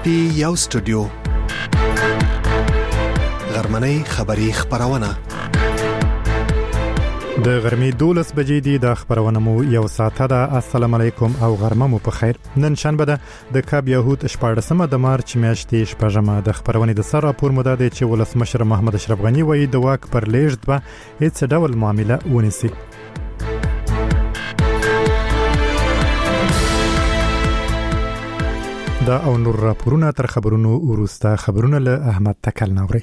پی یو سټوډیو غرمنۍ خبری خبرونه د غرمې 12 بجې دي د خبرونه مو یو ساعته ده. السلام علیکم او غرمه مو په خیر. نن شنبه ده د کاب یهود 14 د مارچ میاشتې شپږمه. د خبرونه د سر راپور مده ده چې ولسمشر محمد اشرف غنی وایي د واک پر لیږد به هیڅ ډول معامله ونیسي. دا او نور راپورونه تر خبرونو وروسته خبرونه له احمد تکل نوري.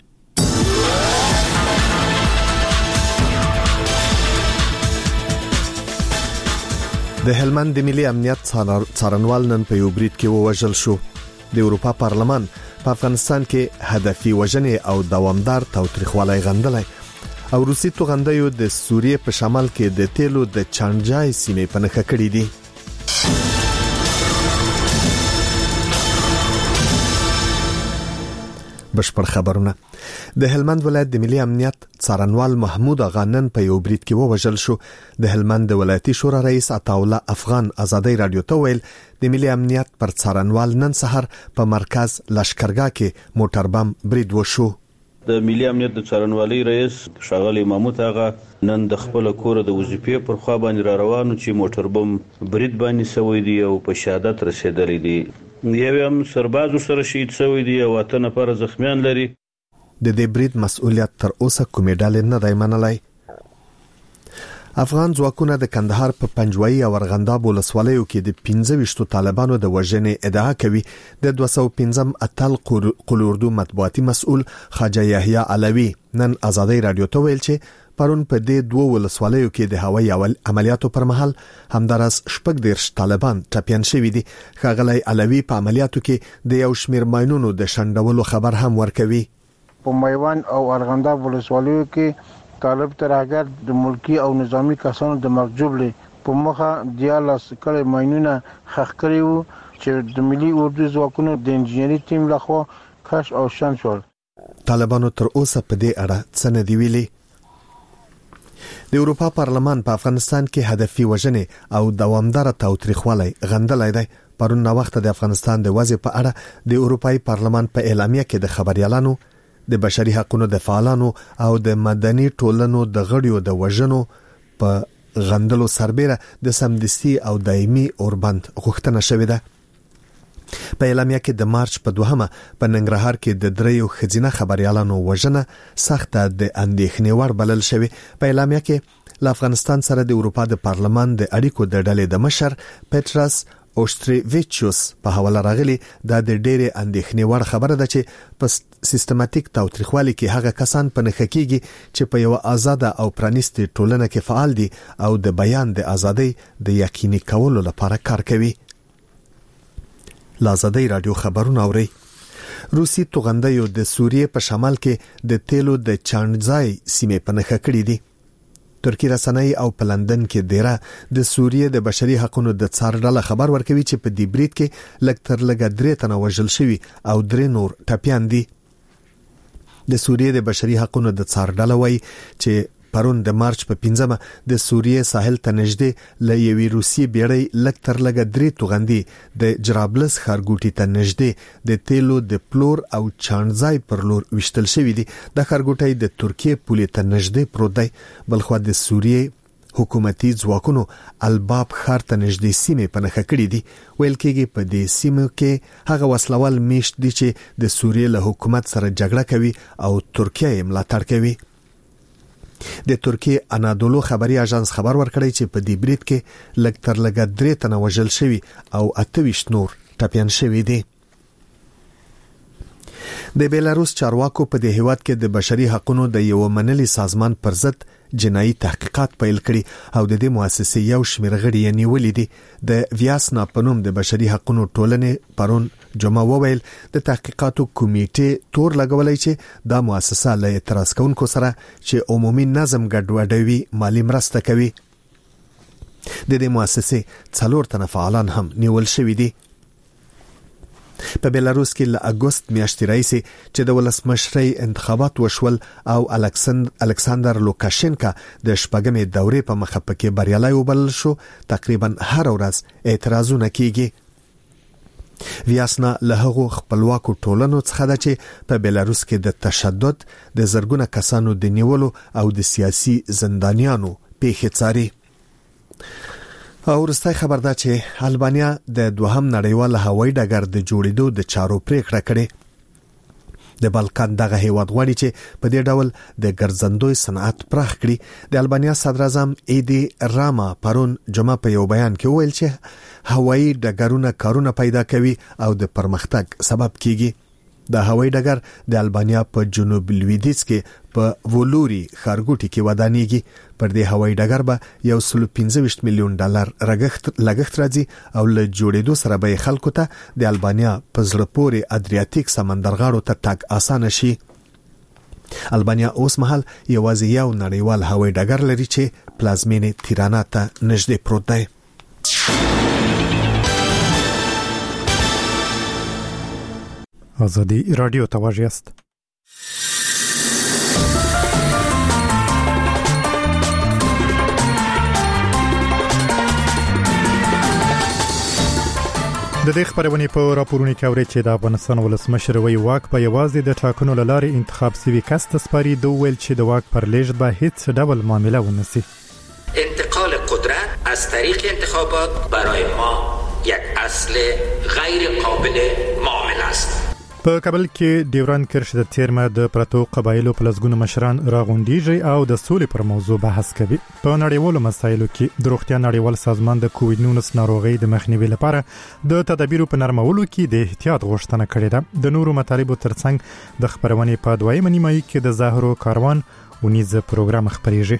د هلمند د ملي امنیت څارنوال نن په یو برید کې ووژل شو. د اروپا پارلمان په افغانستان کې هدفي وژنې او دوامدار تاوتریخوالی غندلی او روسي توغندیو د سوریې په شمال کې د تیلو د چانجای سیمې په نښه کړې دي. بشپړ خبرونه. د هلمند ولایت د ملي امنیت څارنوال محمود اغا نن په یو برید کې ووژل شو. د هلمند د ولایتي شورا رئیس عطاالله افغان ازادي رادیو ته ویل د ملي امنیت پر څارنوال نن سحر په مرکز لشکرګاه کې موټر بم برید وشو. د ملي امنیت د څارنوالۍ رئیس ښاغلی محمود اغا نن د خپل کور د وظیفې پر خوا باندې را روانو چې موټر بم برید باندې سوی دی او په شهادت رسیدلی دی. یو هم سرباز سره شهید شوی دی او 8 نفر زخمیان لري. د دې برید مسؤلیت تر اوسه کومې ډلې نه دی منلی. افغان ځواکونه د کندهار په پنجوایي او ارغنداب ولسوالیو کې د 25 طالبانو د وژنې ادعا کوي. د 215 اتل قلوردو مطبوعاتي مسؤل خواجه یحیی علوی نن ازادي رادیو ته ویل چې پرون په دې دوه ولسوالیو کې د هوایي عملیاتو پر مهال همدارس 14 طالبان ټپيان شوي دي. ښاغلی علوی په عملیاتو کې د یو شمیر ماینونو د شندولو خبر هم ورکوي. په میوان او ارغنداب ولسوالیو کې طالب ترهګر د ملکی او نظامی کسانو د مغجوبلې په مخه دیاله سکړې ماینونه خخ کړي وو چې د ملي اردو ځواکونو د انجینری ټیم لخوا کش او شن شول. طالبانو تر اوسه په دې اړه څه نه دی ویلي. د اروپا پارلمان په افغانستان کې هدفي وژنې او دوامدار تاوتریخوالی غندلی دی. پرون نو وخت د افغانستان د وضع په اړه د اروپای پارلمان په اعلامیه کې د خبريالانو د بشري حقوقو د فعالانو او د مدني ټولنو د غړیو د وژنو په غندلو سربېره د سمدستي او دایمي اوربند غوښتنه شوې ده. په اعلامیه کې د مارچ په 2مه په ننګرهار کې د دریو خزینه خبريالانو وژنه سخته د اندېښنې وړ بلل شوې. په اعلامیه کې له افغانستان سره د اروپا د پارلمان د اړیکو د ډلې د مشر پټرس اوستریویچوس په حواله راغلي. دا د ډېرې اندېښنې وړ خبره ده چې په سیستماتیک تاوتریخوالي کې هغه کسان په نښه کېږي چې په یو آزاده او پرانیستې ټولنه کې فعال دي او د بیان د ازادۍ د یقیني کولو لپاره کار کوي. لازادي رادیو خبرونه اوري. روسي توغندیو د سوریې په شمال کې د تیلو د چانجای سیمې په نښه کړې دي. ترکی رسنۍ او په لندن کې دیره د سوریې د بشري حقوقو د څار ډله خبر ورکوي چې په دې برید کې لږ تر لږه 3 تنه وژل شوي او 3 نور ټپيان دي. د سوریې د بشري حقوقو د څار ډله وایي چې پرون د مارچ په 5مه د سوریې ساحل ته نږدې له یوې روسي بیړۍ لږ تر لږه 3 توغندي د جرابلس ښارګوټي ته نږدې د تیلو د پلور او چانځای پر لور وشتل شوی دي. د ښارګوټي د ترکیه پولې ته نږدې پروت دی. بلخو د سوریې حکومتي ځواکونو الباب ښار ته نږدې سیمې په نښه کړې دي. ویل کېږي په دې سیمو کې هغه وسلوال میشت دي چې د سوریې له حکومت سره جګړه کوي او ترکیه یې ملاتړ کوي. د ترکیه انادولو خبري اژانس خبر ورکړی چې په دې برید کې لږ تر لږه 3 تنه وژل شوي او 28 نور ټپيان شوي دي. د بیلاروس چارواکو په دې هیواد کې د بشري حقوقو د یو منلي سازمان پر ضد جنایي تحقیقات پیل کړي او د دې مؤسسې یو شمېر غړي یې نیولې دي. د ویاسنا په نوم د بشري حقوقو ټولنې پرون جمعه وویل د تحقیقاتو کمیټې تور لګولای چې دا مؤسسه له اعتراض کوونکو سره چې عمومي نظم ګډوډوي مالی مرسته کوي. د دې مؤسسې 4 تنه فعالان هم نیول شوي دي. په بیلاروس کې له اگست میاشتې راځي چې د ولسمشرۍ انتخابات وشول او الکساندر لوکاشینکا د شپږمې دورې په مخه پکې بریالي وبلل شو. تقریبا هر ورځ اعتراضونه کیږي. ویاسنا له هغو خپلواکو ټولنو څخه ده چې په بلاروس کې د تشدد د زرګونه کسانو د نیولو او د سیاسي زندانیانو پیښې څاري. او ورستای خبر ده چې البانیا د دوهم نړیوال هوایي ډګر د جوړېدو د چارو پریکړه کړې. د بالکان دغه هیواد غواړي چې په دې ډول د ګرځندوی صنعت پراخ کړي. د البانیا صدر اعظم ایدی راما پرون جمعه په یو بیان کې وویل چې هوایي ډګرونه کارونه پیدا کوي او د پرمختګ سبب کیږي. د هوایي ډګر د البانیا په جنوب لویدیځ کې په وولوري ښارګوټي کې ودانېږي. پر دې هوایي ډګر به $125 میلیون لګښت راځي او له جوړېدو سره به خلکو ته د البانیا په زړه پورې ادریاتیک سمندرغاړو ته تګ اسانه شي. البانیا اوس مهال یوازې یو نړیوال هوایي ډګر لري چې پلازمینې تیرانا ته نږدې پروت دی. آزادی رادیو تواجه است. د دې خبرونه په راپورونو کې اوري چې د افغانستان ولسمشر وی واک په یوازې د ټاکنو لارې انتخاب سوي کس ته سپاري. دوی ویل چې د واک پر لیږد به هیڅ ډول معامله ونسی. انتقال قدرت از طریق انتخابات برای ما یک اصل غیر قابل معامله است. په کابل کې ډیورن کرښ د تیرمه د پرتو قبایلو په لسګونو مشران راغونډیږي او د سولې پر موضوع بحث کوي. په نړیوالو مسایلو کې د روغتیا نړیوال سازمان د کووډ-19 ناروغي د مخنیوي لپاره د تدابیرو په نرمولو کې د احتیاط غوښتنه کړې ده. د نورو مطالبو ترڅنګ د خبرونې په دویمه نیمایي کې د زهرو کاروان ونیز پروګرام خبريږي.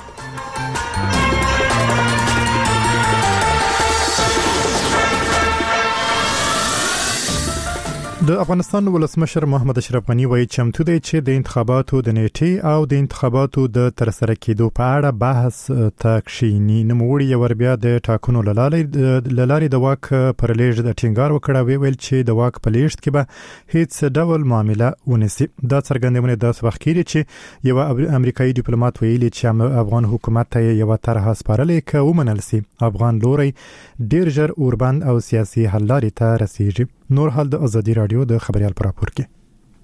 د افغانستان ولسمشر محمد اشرف غنی وایي چمتو دی چې د انتخاباتو د نیټې او د انتخاباتو د ترسره کېدو په اړه بحث تکشینی نموړي یو بیا د ټاکنو لارې د واک پر لیږد د ټینګار وکړه. ویل چې د واک په لیږد کې به هیڅ ډول معامله ونسی. دا څرګندونه د وخت کې چې یو امریکایي ډیپلوماټ ویلي چې افغان حکومت ته یو طرحه سپارلې ک ومنل سي افغان لوري ډیر ژر اوربند او سیاسي حل لارې ته رسیږي. نور حال د ازادي رادیو د خبريال پر راپور کې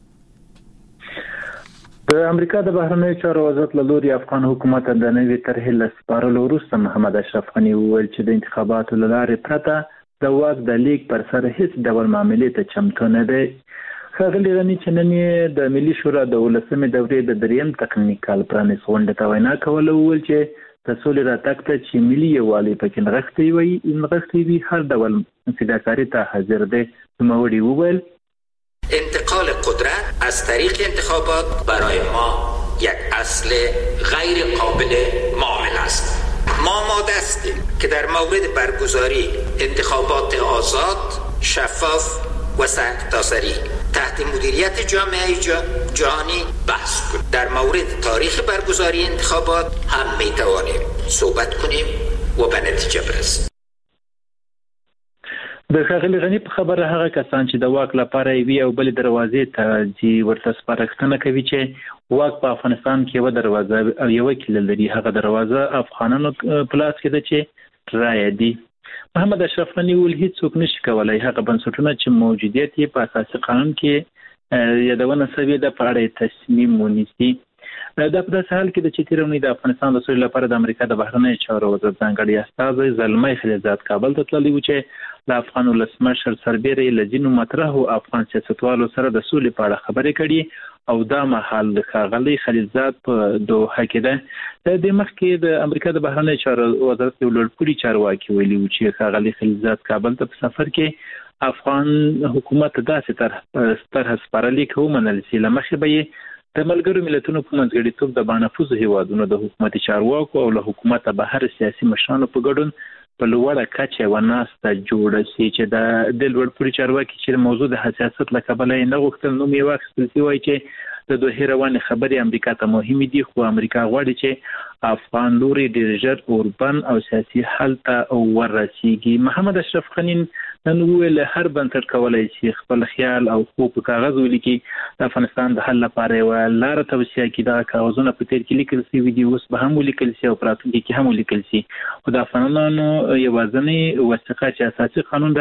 د امریکا د بهرنیو چارو وزارت له لوري افغان حکومت د نوې طرحې لسپارلو وروسته محمد اشرف غنی وویل چې د انتخاباتو لارې پرته د واک د لیک پر سر هیڅ ډول معاملې ته چمتو نه دی. ښاغلي غنی چې نن د ملي شورا د 18مې دورې د دریم تکنیکال پرانیست غونډې ته وینا کوله. وویل چې د سولې راتګ ته چې ملي یووالی پکې نغښتی وي هر ډول فداکاري ته حاضر دی. نوموړي وویل انتقال قدرت از طریق انتخابات برای ما یک اصل غیر قابل معامله است. ما آماده هستیم که در مورد برگزاری انتخابات آزاد، شفاف و سنگتاسری تحت مدیریت جامعه جهانی بحث کنیم. در مورد تاریخ برگزاری انتخابات هم میتوانیم صحبت کنیم و به نتیجه برسیم. د ښاغلي غنی په خبره هغه کسان چې د واک لپاره وی او بل دروازې ته چې ورته سپارښتنه کوي چې واک په افغانستان کې یو دروازه او یو کلی لري، هغه دروازه افغانانو په لاس کې ده چې رایه دي. محمد اشرف غنی ول هیڅوک نشي کولای هغه بنسټونه چې موجودیت یې په اساسي قانون کې یادونه شوې ده په اړه تصمیم ونیسي. دا په داسې حال کې د چې تیرونی د افغانستان د سولې لپاره د امریکا د بهرنیو چارو وزارت ځانګړي استازی زلمي خلیلزاد کابل ته تللی و چې د افغان ولسمشر سربېره لجنو مطرحو افغان سیاستوالو سره د سولې په اړه خبرې کړي او دا مهال د ښاغلي خلیلزاد په دوحه کې ده. د مخکې د امریکا د بهرنیو چارو وزارت یو لوړپوړي چارواکي ویلي و چې ښاغلي خلیلزاد کابل ته په سفر کې افغان حکومت داسې طرح سپارلې که ومنل سي له مخې به یې د ملګرو ملتونو په منځګړیتوب د بانفوذو هیوادونو د حکومتي چارواکو او له حکومته بهر سیاسي مشرانو په ګډون په لوړه کچه یوه ناسته جوړه سي چې د لوړپوړي چارواکي چې موضوع د حساسیت له کبله یې نه غوښتل نوم یې واخیستل سي وایي چې د دوحې روانې خبرې امریکا ته مهمې دي، خو امریکا غواړي چې افغان لوري ډېر ژر اوربند او سیاسي حل ته ورسیږي. محمد اشرف غنی نن وویل هر بنسټ کولی شي خپل خیال او خوب په کاغذ ولیکي، د افغانستان د حل لپاره یوه لاره توصیه کړي. دغه کاغذونه په تېر کې لیکل سوي دي، اوس به هم ولیکل سي او په راتلونکي کې هم ولیکل سي. خو د افغانانو یوازینۍ وثیقه چې اساسي قانون ده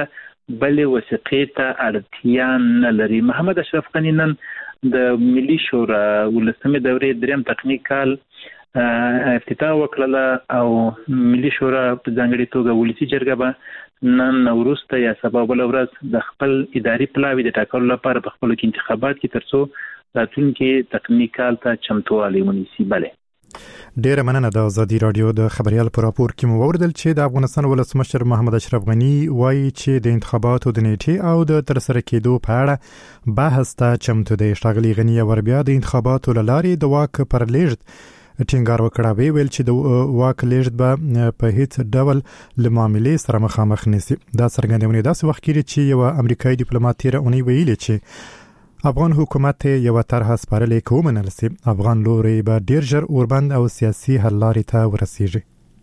بلې وثیقې ته اړتیا نه لري. محمد اشرف غني نن د ملي شورا ولسمې دورې دریم تقنیک کال افتتاح وکړه او ملي شورا په ځانګړي توګه ولسی جرګه به نن وروسته یا سبا بل ورځ د خپل اداري پلاوی د ټاکلو لپاره په خپل انتخابات کې ترڅو راتلونکي تقنیک کال ته چمتووالی ونیسي. بله ډیره مننه. د ازادي رادیو د خبريال پر راپور کې مو وردل چې د افغانستان ولسمشر محمد اشرف غني وایي چې د انتخاباتو د نیټې او د ترسره کېدو په اړه بحث ته چمتو دی. ښاغلي غني وربیا د انتخاباتو لارې د واک پر لیږد ټینګار وکړ، ویل چې د واک لیږد به په هیڅ ډول له معاملې سره مخامخ نشي. دا څرګندونه داسې وخت کې چې یو امریکایي ډیپلوماټ تیر اونۍ ویلي چې افغان حکومت یو طرحه سپارلې کومنل سي افغان لوري به ډیر ژر اوربند او سیاسي حل لارې ته ورسیږي.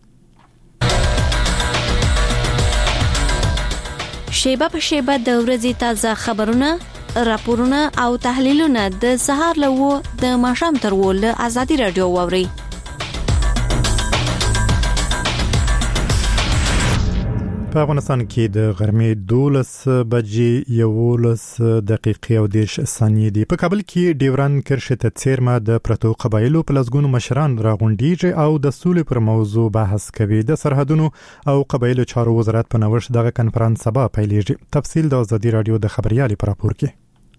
شیبه په شیبه د ورځې تازه خبرونه، راپورونه او تحلیلونه د سهار له د ماښام تر ول ازادي رادیو ووري. په افغانستان کې د غرمې 12 بجې 11 دقیقې او 10 ثانیې دي. په کابل کې ډیوران کرښې ته څیرمه د پرتو قبایلو په لسګونو مشران راغونډیږي او د سولې پر موضوع بحث کوي. د سرحدونو او قبایلو چارو وزارت په نوښت دغه کنفرانس سبا پیلېږي. تفصیل د ازادي رادیو د خبريالي پر راپور کې.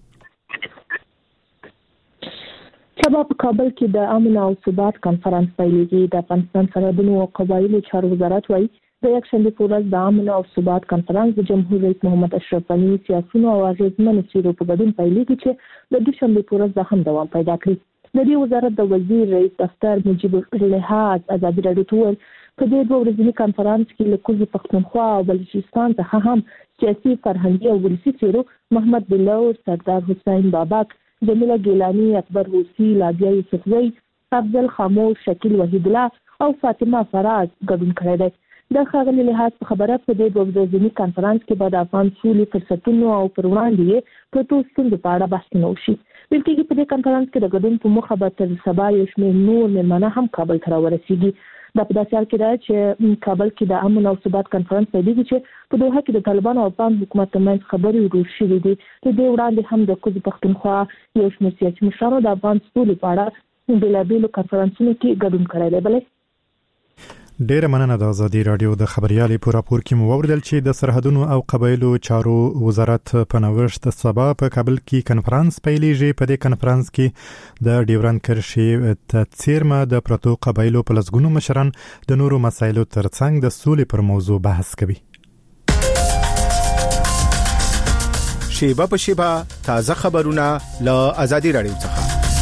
سبا په کابل کې د امن او ثبات کنفرانس پیلېږي. د افغانستان سرحدونو او قبایلو چارو وزارت وايي د یکشنبه په ورځ د امن او ثبات کنفرانس د جمهور رئیس محمد اشرف غني سیاسيونو او اغیزمنو چیرو په ګډون پیلېږي چې د دوشنبه په ورځ د هم دوام پیدا کړي. د دې وزارت د وزیر رئیس دفتر مجيب الهاد ازادي رادیو ته په دې دوه ورځني کنفرانس کې له کوزي پښتونخوا او بلوچستان څخه هم سیاسي فرهنګي او ولسي چیرو محمد بلور، سردار حسین بابک، جمیله ګیلانی، اکبر حوسی، لابیا یوسفزئی، افضل خاموش، شکیل وحید الله او فاطمه فراز ګډون کړی دی. د ښاغلي لحاظ په خبره په دې دوه ورځني کنفرانس کې به د افغان سولې فرصتونو او پر وړاندې پرتو ستونزو په اړه بحثونه وشي. ویل کېږي په دې کنفرانس کې د ګډون په موخه به تر سبا یو شمېر نور مېلمانه هم کابل ته راورسېږي. دا په داسې حال کې ده چې کابل کې د امن او ثبات کنفرانس پیلېږي چې په دوحه کې د طالبانو او افغان حکومت ترمنځ خبرې ورور شوې دي. د دې وړاندې هم د کوزي پښتونخوا یو شمېر سیاسي مشرانو د افغان سولې په اړه بېلابېلو کنفرانسونو کې ګډون کړی دی. بلې ډیره مننه. د ازادي رادیو د خبريالي په راپور کې مو وردل چې د سرحدونو او قبایلو چارو وزارت په نوښت سبا په کابل کې کنفرانس پیلېږي. په دې کنفرانس کې د ډیوران کرښې ته څیرمه د پرتو قبایلو په لسګونو مشران د نورو مسایلو ترڅنګ د سولې پر موضوع بحث کوي. شیبه په شیبه تازه خبرونه له ازادي رادیو څخه.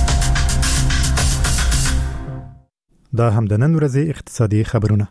دا هم د نن ورځې اقتصادي خبرونه.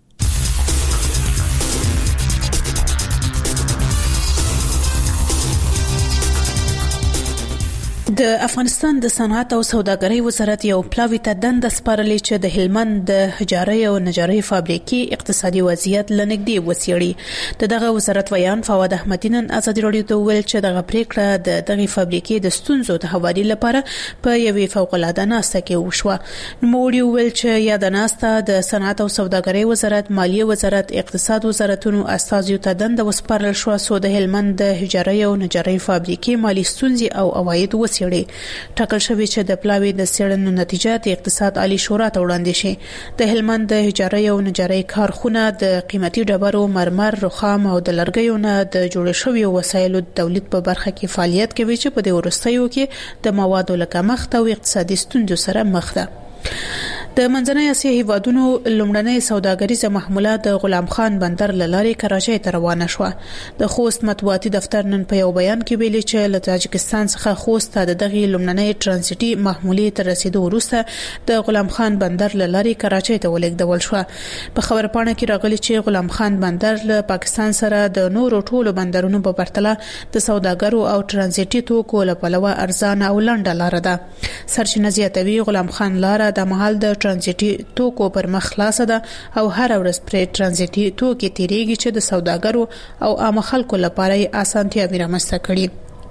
د افغانستان د صنعت او سوداګرۍ وزارت یو پلاوی ته دنده سپارلې چې د هلمند د حجارې او نجارۍ فابریکې اقتصادي وضعیت لنګدي وڅېړي. دغه وزارت ویان فواد احمدی نن ازادي رادیو ته ویل چې دغه پریکړه د دغه فابریکې د ستونزو د حوالي لپاره په یوې فوق‌العاده ناسته کې وشوه. نوموړي ویل چې یا د ناسته د صنعت او سوداګرۍ وزارت، مالیه وزارت، اقتصاد وزارتونو استازیو ته دنده وسپارل شو چې د هلمند د حجارې او نجارۍ فابریکې مالی ستونزې او عواید وڅېړي. ټاکل شوی چې د پلاوی د څېړنو نتیجه د اقتصاد عالی شورا ته وړاندې شي. د هلمند د حجارې او نجارۍ کارخونه د قیمتي ډبرو، مرمر، رخام او د لرګیو نه د جوړ شویو وسایلو د تولید په برخه کې فعالیت کوي چې په دې وروستیو کې د موادو له کمښت او اقتصادي ستونزو سره مخ ده. د منځنۍ اسیا هیوادونو لومړنۍ سوداګریزه محموله د غلام خان بندر لارې کراچۍ ته روانه شوه. د خوست مطبوعاتي دفتر نن په یو بیان کې ویلي چې له تاجکستان څخه خوست ته د دغه لومړنۍ ترانزیټي محمولې تر رسیدو وروسته د غلام خان بندر لارې کراچۍ ته ولېږدول شوه. په خبرپاڼه کې راغلي چې غلام خان بندر له پاکستان سره د نورو ټولو بندرونو په پرتله د سوداګرو او ترانزیټي توکو له پلوه ارزانه او لنډه لار ده. سرچینه زیاتوي غلام خان لار د مهال د ترانزیټي توکو پر مخ خلاصه ده او هر ورځ پرې ترانزیټي توکي تیریږي چې د سوداګرو او عام خلکو لپاره اسانتیاوې رامنځته کړي.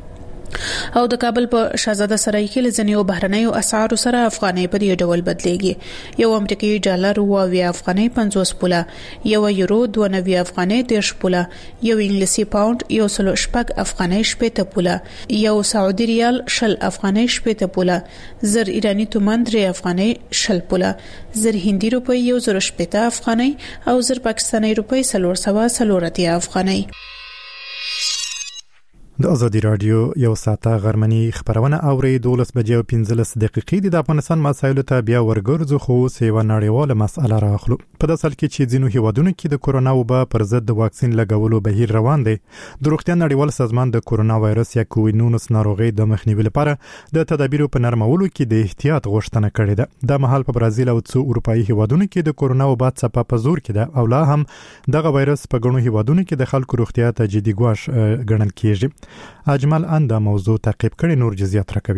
او د کابل په شاهزاده سرای کې لزنیو بهرنیو اسعارو سره افغانۍ په دې ډول بدلېږي. یو امریکایي ډالر 20 افغانۍ 50 پوله، یو یورو 92 افغانۍ 10 پوله، یو انګلیسي پاوند 106 افغانۍ 70 پوله، یو سعودي ریال 10 افغانۍ 70 پوله، زر ایرانی تومان 3 افغانۍ 10 پوله، زر هندي روپی 170 افغانۍ او زر پاکستاني روپی 340 افغانۍ. د ازادي رادیو یو ساعته غرمنی خبرونه اوري 12:15 د افغانستان مسایلو ته بیا ورګرځو خو سیوا نړیواله مسأله راخلو. په داسې حال کې چې ځینو هیوادونو کې د کورونا وبا پر ضد د واکسین لګولو بهیر روان دی، د روغتیا نړیوال سازمان د کورونا وایرس یا کووید-19 ناروغي د مخنیوي لپاره د تدابیرو په نرمولو کې د احتیاط غوښتنه کړې ده. د مهال په برازیل او څو اروپאי هیوادونو کې د کورونا وبا څپه په زور کې ده او لا هم دغه وایرس په ګڼو هیوادونو کې د خلکو روغتیا ته جدي ګواښ ګڼل کیږي. اجمل انده موضوع تعقیب کړي نور جزئیات راکوي.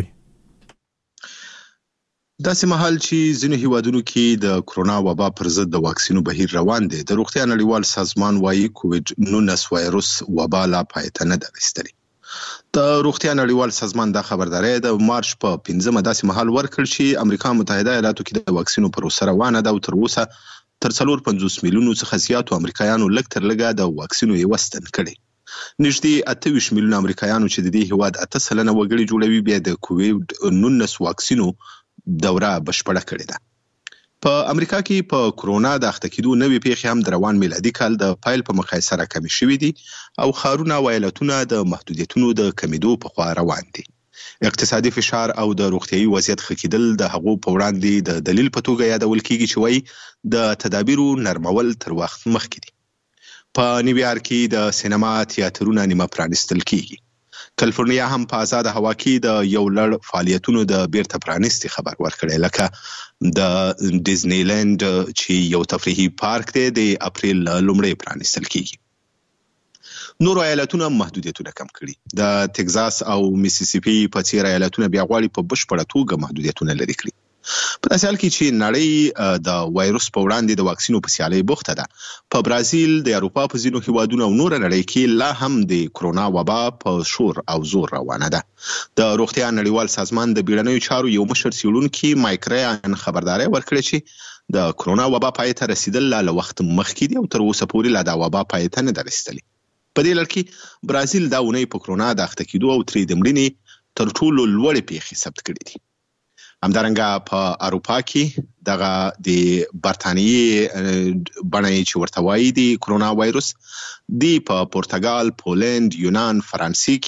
داسې مهال چې ځینو هیوادونو کې د کرونا وبا پر ضد د واکسینو بهیر روان دی، د روغتیا نړیوال سازمان وايي کووید-19 وایرس وبا لا پای ته نه ده رسیدلې. د روغتیا نړیوال سازمان دا خبرداري د مارچ په 15 داسې مهال ورکړ چې امریکا متحده ایالاتو کې د واکسینو پروسه روانه ده او تر اوسه تر 450 میلیونو څخه زیاتو امریکایانو لږ تر لږه د واکسینو یې وستن کړي. نږدې 28 میلیونه امریکایانو چې د دې هیواد 8% وګړي جوړوي بیا د کووید-19 واکسینو دوره بشپړه کړې ده. په امریکا کې په کرونا د اخته کېدو نوې پیښې هم د روان میلادي کال د پایل په مقایسه راکمې شوې دي او ښارونه او ایالتونه د محدودیتونو د کمیدو په خوا روان دي. اقتصادي فشار او د روغتیايي وضعیت ښه کېدل د هغو په وړاندې د دلیل په توګه یادول کېږي چې وایي د تدابیرو نرمول تر وخت مخکې دي. په نیویارک کې د سینما تیاترونه نیمه پرانیستل کیږي. کالیفورنیا هم په آزاد هوا کې د یو لړ فعالیتونو د بیرته پرانیستي خبر ورکړی، لکه د ډیزنی لند چې یو تفریحي پارک دی د اپریل لومړی پرانیستل کیږي. نور ایالتونه محدودیتونه کم کړي. د تگزاس او میسیسیپي په څیر ایالتونه بیا غواړي په بشپړه توګه محدودیتونه لري کړي. په داسې حال کې چې نړۍ د وایرس په وړاندې د واکسینو په سیالۍ بوخته ده، په برازیل، د اروپا په ځینو هیوادونو او نور نړۍ کې لا هم د کرونا وبا په شور او زور روانه ده. د روغتیا نړیوال سازمان د بیړنیو چارو یو مشر څېړونکي مایک ریان خبرداري ورکړه چې د کرونا وبا پای ته رسیدل لا وخت مخکې دي او تر اوسه پورې لا د وبا پای ته نه ده رسیدلې. په دې لړ کې برازیل دا اونۍ په کرونا د اخته کېدو او ترې د مړینې تر ټولو لوړې پیښې ثبت کړې دي. همدارنګه په اروپا کې دغه د برتانیې بڼه چې ورته وایي د کرونا وایرس دی په پرتګال، پولند، یونان، فرانسې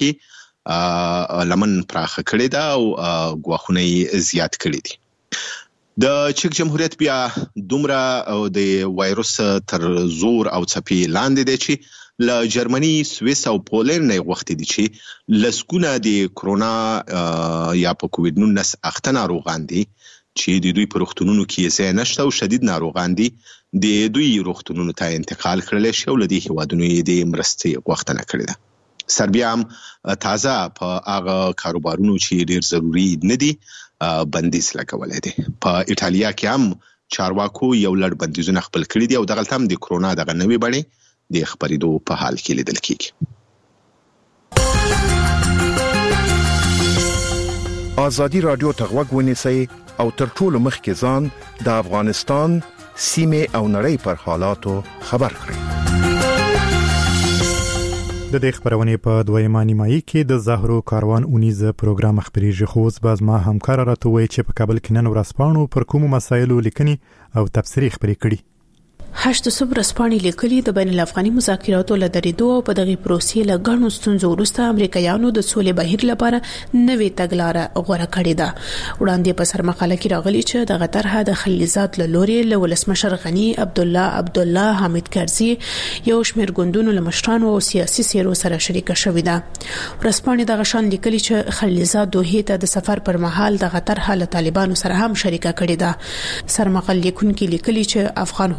کې لمن پراخه کړې ده او ګواښونه یې زیات کړي دي. د چک جمهوریت بیا دومره د وایرس تر زور او څپې لاندې دی چې له جرمني، سویس او پولند نه غوښتي دي چې لسګونه د کرونا یا په کووید-19 اخته ناروغان دي چې د دوی په روغتونونو کې ځای نشته او شدید ناروغان دي د دوی روغتونونو ته انتقال کړل شي او له دې هیوادونو یې د مرستې غوښتنه کړې ده. سربیا هم تازه په هغه کاروبارونو چې ډیر ضروري نه دي بندیز لګولې دي. په ایټالیا کې هم چارواکو یو لړ بندیزونه خپل کړي دي او دغه هم د کرونا دغه نوې بڼې د خبرېدو په حال کې لیدل کیږي. ازادي رادیو ته غوږ ونیسئ او تر ټولو مخکې ځان د افغانستان سیمه او نړۍ پر حالاتو خبر کړئ. د دې خبرونه په دویمه نیمایي کې د زهرو کاروان اونیزه پروګرام خبريږي خو اوس باز ما همکار راته وایي چې په کابل کې نن ورځپاڼو پر کومو مسایلو لیکني او تفسیری خبرې کړي. 8 صبح رسپانې لیکلي د بین الافغاني مذاکراتو له درېدو او په دغه پروسې له ګڼو ستونزو وروسته امریکایانو د سولې بهیر لپاره نوې تګلاره غوړه کړې ده. وړاندې په سرمقاله کې راغلي چې دغه طرحه د خلیلزاد له لوري له ولسمشر غنی عبدالله حامد کرزي یو شمېر ګوندونو له مشرانو او سیاسي سیرو سره شریکه شوې ده. رسپانې دغه شان لیکلي چې خلیلزاد دوه ته د سفر پر مهال دغه طرحه له طالبانو سره هم شریکه کړې ده. سرمقاله لیکونکي لیکلي چې افغان حکومت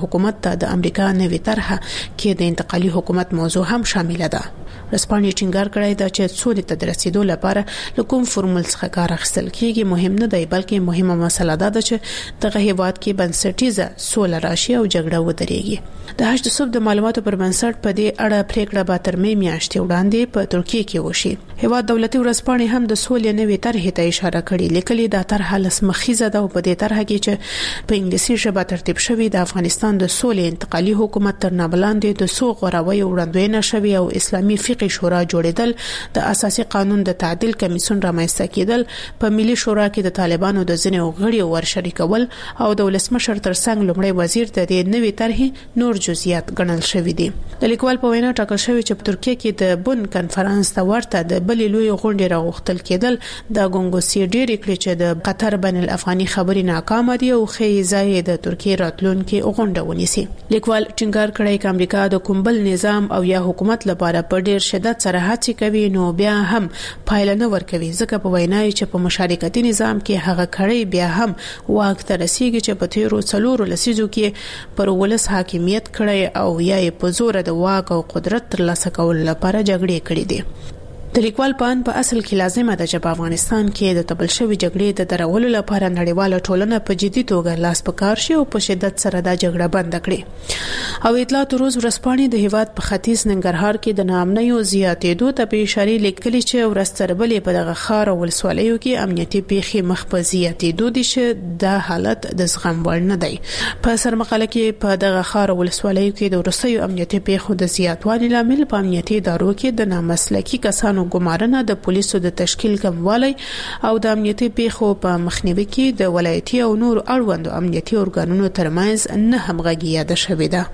ته د امریکا نوې طرحه کې د انتقالي حکومت موضوع هم شامل ده. رسپانې ټینګار کړی دا چې سولې ته د رسیدو لپاره کوم فورمول څخه کار اخیستل کیږي مهم نه دی، بلکې مهمه مسله ده چې دغه هیواد کې بنسټیزه سوله راشي او جګړه ودرېږي. د حج د صوب د معلوماتو پر بنسټ په دې اړه پریکړه به تر مې میاشتې وړاندې په ترکیه کې وشي. هیواد دولتي ورسپانې هم د سولې نوې طرحې ته اشاره کړې، لیکلي دا طرحه لسمخیزه ده او په دې طرحه کې چې په انګلیسي ژبه ترتیب شوی د افغانستان د سولې انتقالي حکومت تر نابلاندې د سو غوراوي وړاندوینه شوی او اسلامي فقهي شورا جوړیدل، د اساسي قانون د تعدیل کمیسیون رامنځته کېدل، په ملي شورا کې د طالبانو د ځینو غړیو ورشریکول او د ولسمشر ترڅنګ لومړی وزیر د دې نوې طرحې نور جزئیات ګڼل شوی دي. د لیکوال په وینا ټاکل شوی چې په ترکیه کې د بن کنفرانس ته ورته د بلې لوی غونډې راغوښتل کېدل د ګونګوسي ډېری کړي چې د قطر بین الافغاني خبرې ناکام دي او خې ځای د ترکیه راتلونکي غونډه ونیسي. لیکوال ټینګار کړی چې امریکا د کومبل نظام او یا حکومت لپاره په ډېر شدت سره هڅې کوي نو بیا هم پایله نه ورکوي، ځکه په وینا چې په مشارکتي نظام کې هغه کړي بیا هم واک ته رسیږي چې په تیرو 4 لسیزو کې پر ولس حاکمیت کړي او یا په زور د واک او قدرت ترلاسه کول لپاره جګړې کړې دي. د لیکوال په اصل کې لازمه ده چې په افغانستان کې د تبل شوی جګړې د درولو لپاره نړیواله ټولنه په جدي توګه لاس پکار شي او په شدت سره دا جګړه بند کړي. او اطلاعات روز ورسپانې د هیواد په ختیځ ننګرهار کې د ناامنیو زیاتېدو ته په اشاره لیکلي چې ورستربلې په دغه ښار او ولسوالیو کې امنیتي پیښې مخ په زیاتېدو دي چې د حالت د زغم وړ نه دی. په سرمقاله کې په دغه ښار او ولسوالیو کې د وروستیو امنیتي پیښو د زیاتوالي لامل په امنیتي ادارو کې د نامسلکي کسانو ګمارنه، د پولیسو د تشکیل کموالی او د امنیتي پیښو په مخنیوي کې د ولایتي او نور اړوندو امنیتي ارګانونو ترمنځ نه همغږي یاده شوې ده.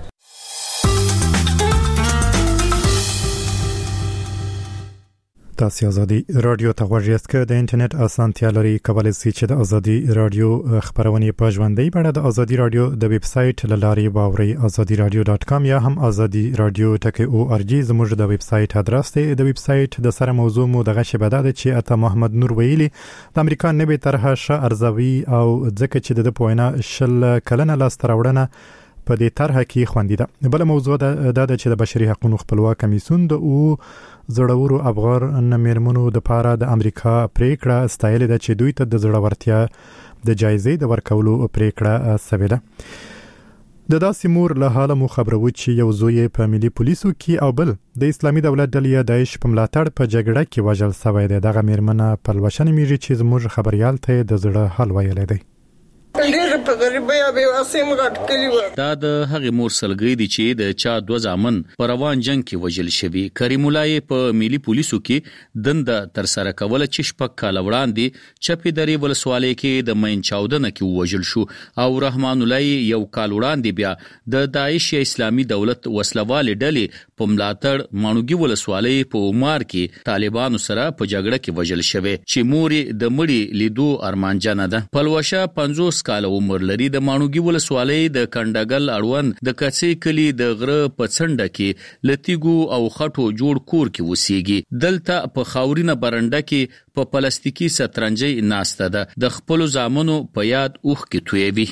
تاسو ازادي رادیو ته غوږ یاست که د انټرنیټ اسانتیا لري کولای شئ چې د ازادي رادیو خبرونه په ژوندۍ بڼه د ازادي رادیو د ویب سټ لاري باوري azadiradio.com یا هم ازادي رادیو .org زموږ د ویب سټ ادرس دی. د ویب سټ د سره موضوع مو دغه شبکه ده چې اته محمد نور ویلي د امریکا نوې طرحه ش ارزوي او ځکه چې د پوینه شل کلنه لاس تراوړنه په دې طرحه کې خوندې ده. بل موضوع ده چې د بشري حقوقو خپلواک کمیسیون د زړورو افغان میرمنو د پاره د امریکا پریکړه ستایل ده چې دوی ته د زړورتیا د جایزې د ورکولو پریکړه سوي ده. د داسې مور له حاله مو خبرو چې یو زوی په ملي پولیسو کې او بل د اسلامي دولت ډلې داعش په ملاتړ په جګړه کې وژل شوی دی. دغه میرمنه په لوشن میږي چې زموږ خبريال ته د زړه حال ویلې دی. دا د هغه مور سلګي دي چې د چا 2 ځامن په روان جنگ کې وژل شوی. کریم الله په ملي پولیسو کې دند تر سره کوله چې شپږ کال وړاندې چپی درې ولسوالۍ کې د مین چاودنه کې وژل شو او رحمان الله یو کال وړاندې بیا د داعش اسلامي دولت وسلوال ډلې په ملاتړ مانوګي ولسوالۍ په عمر کې طالبانو سره په جګړه کې وژل شوی چې مور د مړي لیدو ارمانجن ده. پلوشه 50 کال عمر لري. د مانوګي ولسوالۍ د کندګل اړوند د کڅې کلی د غره په څنډه کې لتیګو او خټو جوړ کور کې وسیږي. دلته په خاورینه برنده کې په پلاستیکي سترنجي ناسته ده. د خپل زامنو په یاد اوخ کې تویوي.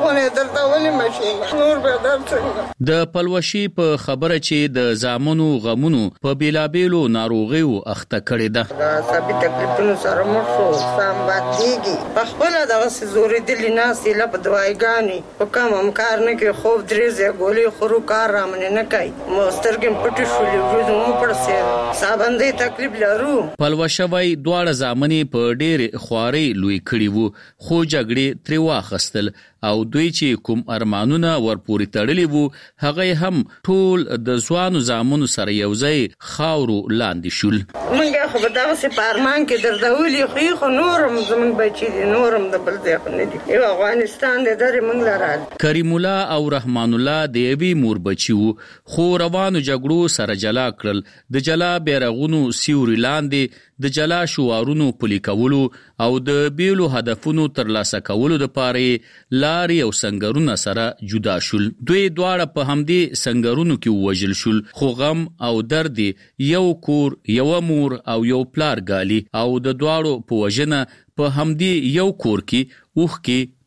د پلوشي په خبره چې د زامنو غمونو په بیلابیلو ناروغیو اخته کړي ده. سبي تکلیفونو سره مخ شو سم باندېږي په خپل دغه زوري دلی ناس له په دوايګانی په کوم کار نه کې خوب درېزه ګولې خورو کار رامنه نه کوي. مسترګم پټ شولې ورځو په سر سابندې تکلیف لرو. پلوشوي دواړه زامنې په ډېر خواري لوی کړي وو خو جګړې تری واخستل او دوی چې کوم ارمانونه ورپوري تړلې وو هغه هم ټول د ځوانو زامنو سره یوځای خاورو لاندې شول. منګه خو به دغه سي پارمان کې دردولي خو نورم زمون بچی دي نورم د بل ځای خو نه دي. یو افغانستان د درې منګ لرال. کریم الله او رحمان الله د یوې مور بچی وو خو روانو جګړو سره جلا کړل. د جلا بیرغونو سیوري لاندې د جلا شوارونو پلي کولو او د بیلو هدفونو ترلاسه کولو لپاره لارې او سنگرونه سره جدا شول. دوی دواړه په همدې سنگرونو کې وژل شول خو غم او درد یو کور یو مور او یو پلار ګالي او د دواړو په وژنه په همدې یو کور کې اوخ کې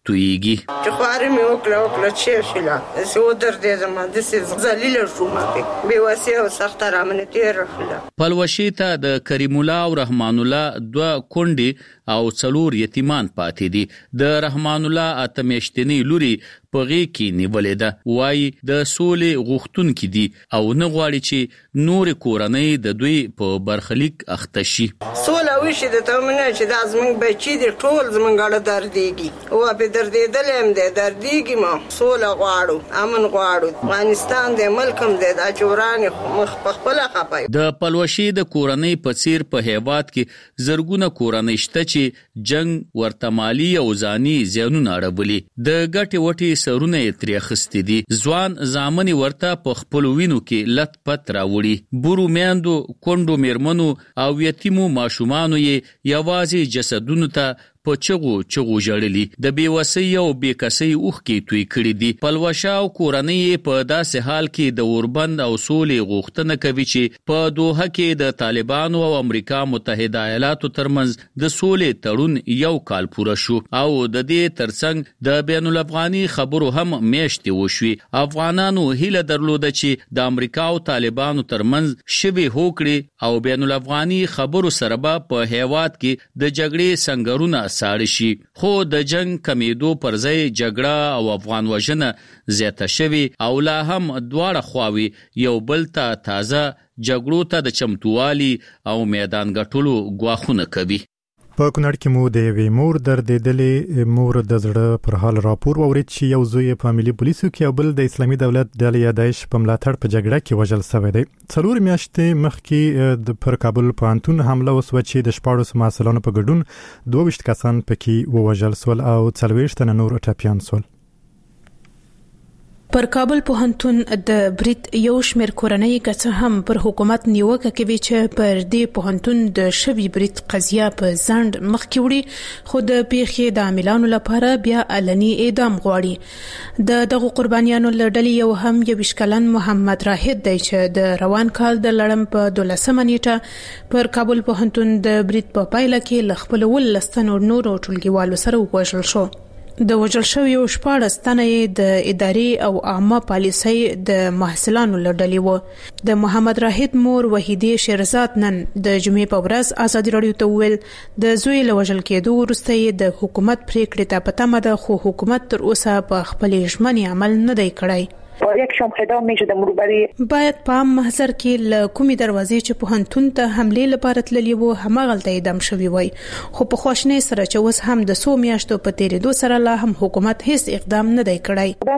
تویږي. چې خوارې مې وکړه چې شله زه ودرېدم د سې ذلیل شوم به واسه او سخت رامنه تیر شله. پلوشي ته د کریم الله او رحمان الله دوه کونډې او څلور یتیمان پاتې دي. د رحمان الله اتمیشتنی لوري پغې کې نیولې ده، وای د سولې غوښتونکې دي او نه غواړي چې نور کورنۍ د دوی په برخلیک اخته شي. سوله وشي د تمنه چې د زمنګ بچی د ټول زمنګ اړه دردېږي او به دردېدل هم ده دردېږي ما سوله غواړو امن غواړو افغانستان د ملکم د اجوران مخ په خپل خپای. د پلوشي د کورنۍ په څیر په هیواد کې زرګونه کورنۍ شته چې جنگ ورته مالی او ځاني زیانونه اړولي. د ګټي وټي سرونه ترې اخستې دي. ځوان زامن ورته په خپل وینو کې لت پت راوړي. بورو میاندو کونډو میرمنو او یتیمو ماشومانو یې یوازې جسدونو ته په چغو جړلی د بیوسی او بیکسی اوخ کې توی کړی دي. پلوشا او کورنۍ په داسې حال کې د اوربند او سولې غوښتنه کوي چې په دوحه کې د طالبانو او امریکا متحده ایالاتو ترمنځ د سولې تړون یو کال پوره شو او د دې ترڅنګ د بین الافغاني خبرو هم میاشتې وشوي. افغانانو هیله درلوده چې د امریکا او طالبانو ترمنځ شبي هوکړي او بین الافغاني خبرو سره په هیواد کې د جګړې سنگرونه ساړ شي، خو د جنگ کمیدو پر ځای جګړه او افغان وژنه زیاته شوي او لا هم دواړه خواوې یو بل ته تازه جګړو ته د چمتووالي او میدان ګټلو ګواښونه کوي. په کونړ کې مو د یوې مور دردېدلې مور د زړه پر حال راپور واورید چې یو زوی په ملي پولیسو کې او بل د اسلامي دولت ډلې داعش په ملاتړ په جګړه کې وژل شوی دی. 4 میاشتې مخکې پر کابل پوهنتون حمله وسوه چې د 14 محصلانو په ګډون 22 کسان پکې ووژل شول او 40 تنه نور ټپیان شول. پر کابل پوهنتون د برید یو شمېر کورنۍ که هم پر حکومت نیوکه کوي چې پر دې پوهنتون د شوي برید قضیه په ځنډ مخکې وړي، خو د پیښې د عاملانو لپاره بیا علني اعدام غواړي. د دغو قربانیانو له ډلې یو هم 21 کلن محمد راهد دی چې د روان کال د لړم په 12 نیټه پر کابل پوهنتون د برید په پایله کې له خپل 19 تنو نورو ټولګیوالو سره ووژل شو. د وژل شویو 14 تنه د ادارې او عامه پالیسۍ د محصلانو له ډلې وو. د محمد راهد مور وحیدې شیرزاد نن د جمعې په ورځ ازادي راډیو ته وویل د زوی له وژل کېدو وروسته یې د حکومت پریکړې ته په تمه ده، خو حکومت تر اوسه په خپلې ژمنې عمل نه دی کړی. یک شام خدام میشه د مروبري باید په محضر کې له کومې دروازې چې پوهنتون ته حمله لپاره تللی وو همغلته اعدام شوی وای، خو په خواشنۍ سره چې اوس هم د 100 میاشتو په تیریدو سره لا هم حکومت هیڅ اقدام نه دی کړی.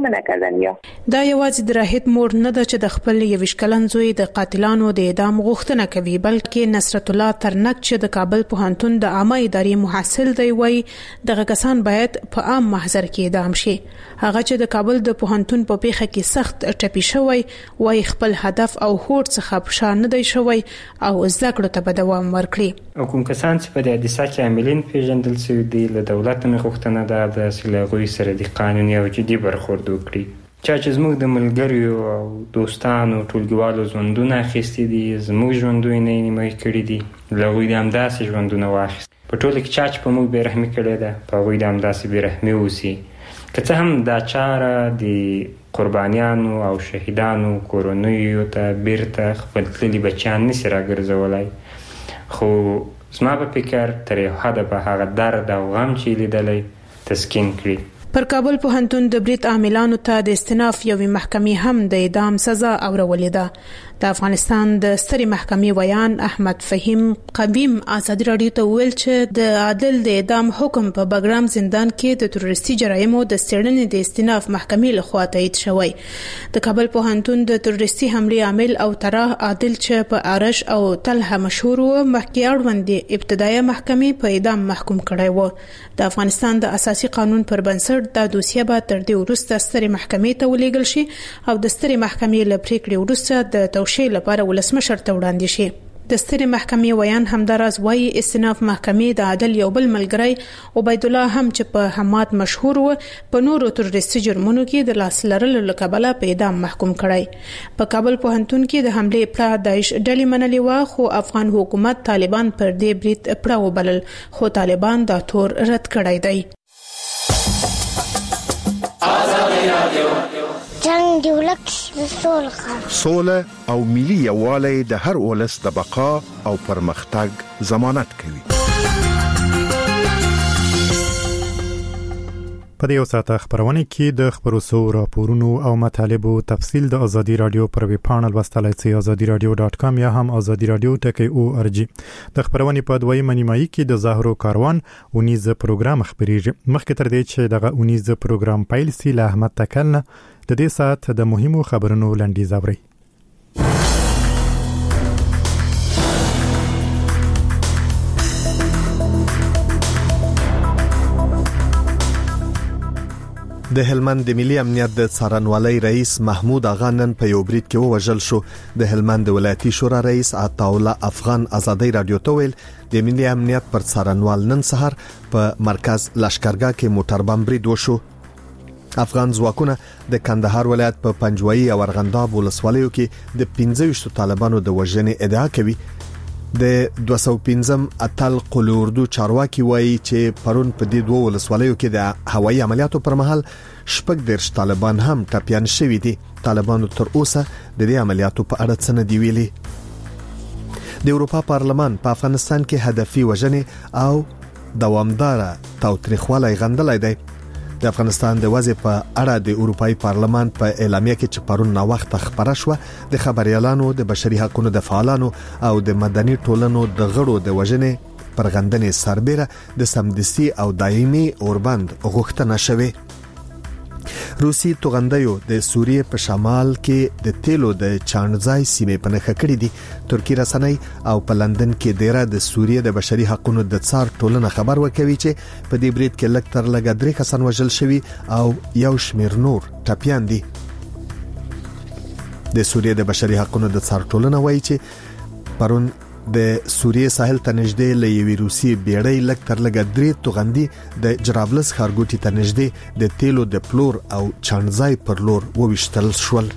دا یوازې د راهد مور نه ده چې د خپل 21 کلن زوی د قاتلانو د اعدام غوښتنه کوي، بلکې نصرت الله ترنک چې د کابل پوهنتون د عامه ادارې محصل دی وای دغه کسان باید په عام محضر کې اعدام شي. هغه چې د کابل د پوهنتون په پیښه کې سخت ټپي شوی وای خپل هدف او هوډ څخه پښه نه دی شوی او زده کړو ته به دوام ورکړي. کوم کسان چې په دې حادثه کې عاملین پیژندل شوي دي له دولت نه غوښتنه ده د سلغوي سره د قانوني او جدي برخورد وکړي. چې زموږ د ملګریو او دوستانو ټولګیوالو ژوندونه اخیستي دي، زموږ ژوندونه یې نیمه کړي دي، لغوی د همداسې ژوندونه واخیست. په ټوله کې چا چې په موږ بېرحمي کړې ده په هغوی د همداسې بېرحمي اوسي. که څه هم دا چاره د قربانیانو او شهیدانو کورنیو ته بیرته خپل تللي بچیان نشي راګرځولی، خو زما په فکر تر یو حده به هغه درد او غم چې لیدلی تسکین کړي. پر کابل پوهنتون د برید عاملانو ته د استئناف یوې محکمې هم د اعدام سزا اورولې ده. د افغانستان د سترې محکمې ویان احمد فهیم قویم ازادي راډیو ته ویل چې د عادل د اعدام حکم په بګرام زندان کې د تروریستي جرایمو د څېړنې د استئناف محکمې لخوا تایید شوی. د کابل پوهنتون د تروریستي حملې عامل او طرح عادل چې په ارش او تلها مشهور و مخکې اړوند ابتدایي محکمې په اعدام محکوم کړی و. د افغانستان د اساسي قانون پر بنسټ دا دوسیه به تر دې وروسته سترې محکمې ته ولېږل شي او د سترې محکمې له پریکړې وروسته د توشیح لپاره ولسمشر ته وړاندې شي. د سترې محکمې ویان همداراز وایي استئناف محکمې د عادل یو بل ملګری عبید الله هم چې په حماد مشهور و په نورو تروریستي جرمونو کې د لاس لرلو له کبله په اعدام محکوم کړی. په کابل پوهنتون کې د حملې پړه داعش ډلې منلې و، خو افغان حکومت طالبان پر دې برید پړه وبلل، خو طالبان دا تور رد کړی دی. جنگ دی ولک سوله او ملي یووالی د هر ولس د بقا او پرمختګ ضمانت کوي. په دې وساته خبرونه کې د خبرو راپورونو او مطالبو تفصیل د ازادي رادیو پر ویب پاڼل وستلای سي azadiradio.com یا هم azadiradio.org. د خبرونه په دوی منیمایي کې د زهرو کاروان اونیز پروګرام خبريږي. مخکې تر دې چې دغه اونیز پروګرام پیل سي له احمد تکلنه د دې سات د مهمو خبرونو لنډیز اوري. د هلمند د ملي امنیت د څارنوالۍ رئیس محمود اغا نن په یو بریټ کې ووژل شو. د هلمند ولایتي شورا رئیس عطاءالله افغان ازادي رادیو ته ویل د ملي امنیت پر څارنوال نن سحر په مرکز لشکرګاه کې موټر بم برید وشو. افغان ځواکونه د کندهار ولایت په پنجوایي او ارغنداب ولسوالیو کې د 15 طالبانو د وژنې ادعا کوي. د 215 اتل قل اردو چارواکي وایي چې پرون په دې دوه ولسوالیو کې د هوایي عملیاتو پر مهال شپږ درش طالبان هم ټاپیان شوي دي. طالبانو تر اوسه د دې عملیاتو په اړه څه نه دی ویلي. د اروپا پارلمان په افغانستان کې هدفي وژنې او دوامداره تاوتریخوالی غندلای دی. د افغانستان د وضع په اړه د اروپאי پارلمان په اعلامیه کې چې پرون نا وخت خبره شوه د خبريالانو د بشري حقوقو د فعالانو او د مدني ټولنو د غړو د وژنې پر غندنې سربېره د سمدستي او دایمي اوربند غوښتنه شوه. روسي توغندایو د سوریه په شمال کې د تیلو د چانځای سیمې په نخښه کړې دي. ترکی رسنۍ او په لندن کې ډیره د سوریه د بشري حقوقو د څار ټولنه خبر ورکوي چې په دې بریټ کې لږ تر لږه 3 کسان وژل شوي او یو شمیر نور ټاپیان دي. د سوریه د بشري حقوقو د څار ټولنه وایي چې پرون د سوریه ساحل ته نږدې لوي روسي بیړۍ لږ تر لږه 3 توغندي د جرابلس خارګوټي ته نږدې د تیلو د پلور او چانځای پر لور وویشتل شول.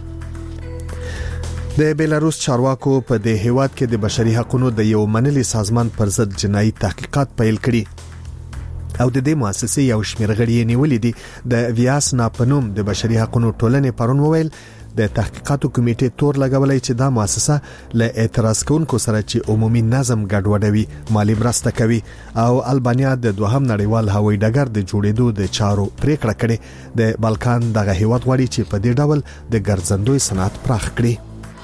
د بیلاروس چارواکو په د هیواد کې د بشري حقوقو د یو منلي سازمان پر ضد جنایي تحقیقات پیل کړي او د دې مؤسسې یو شمېر غړي نیولې دي. د ویاسنا پنوم د بشري حقوقو ټولنې پرون وویل د تحقیقاتو کمیټې تور لګولای چې دا مؤسسه له اعتراض کوونکو سره چې عمومي نظم ګډوډوي مالی مرسته کوي او البانیا د دوهم نړیوال هوایي ډګر د جوړېدو د چارو پریکړه کړې. د بالکان دغه هیواد غواړي چې په دې ډول د ګرځندوی صنعت پراخ کړي.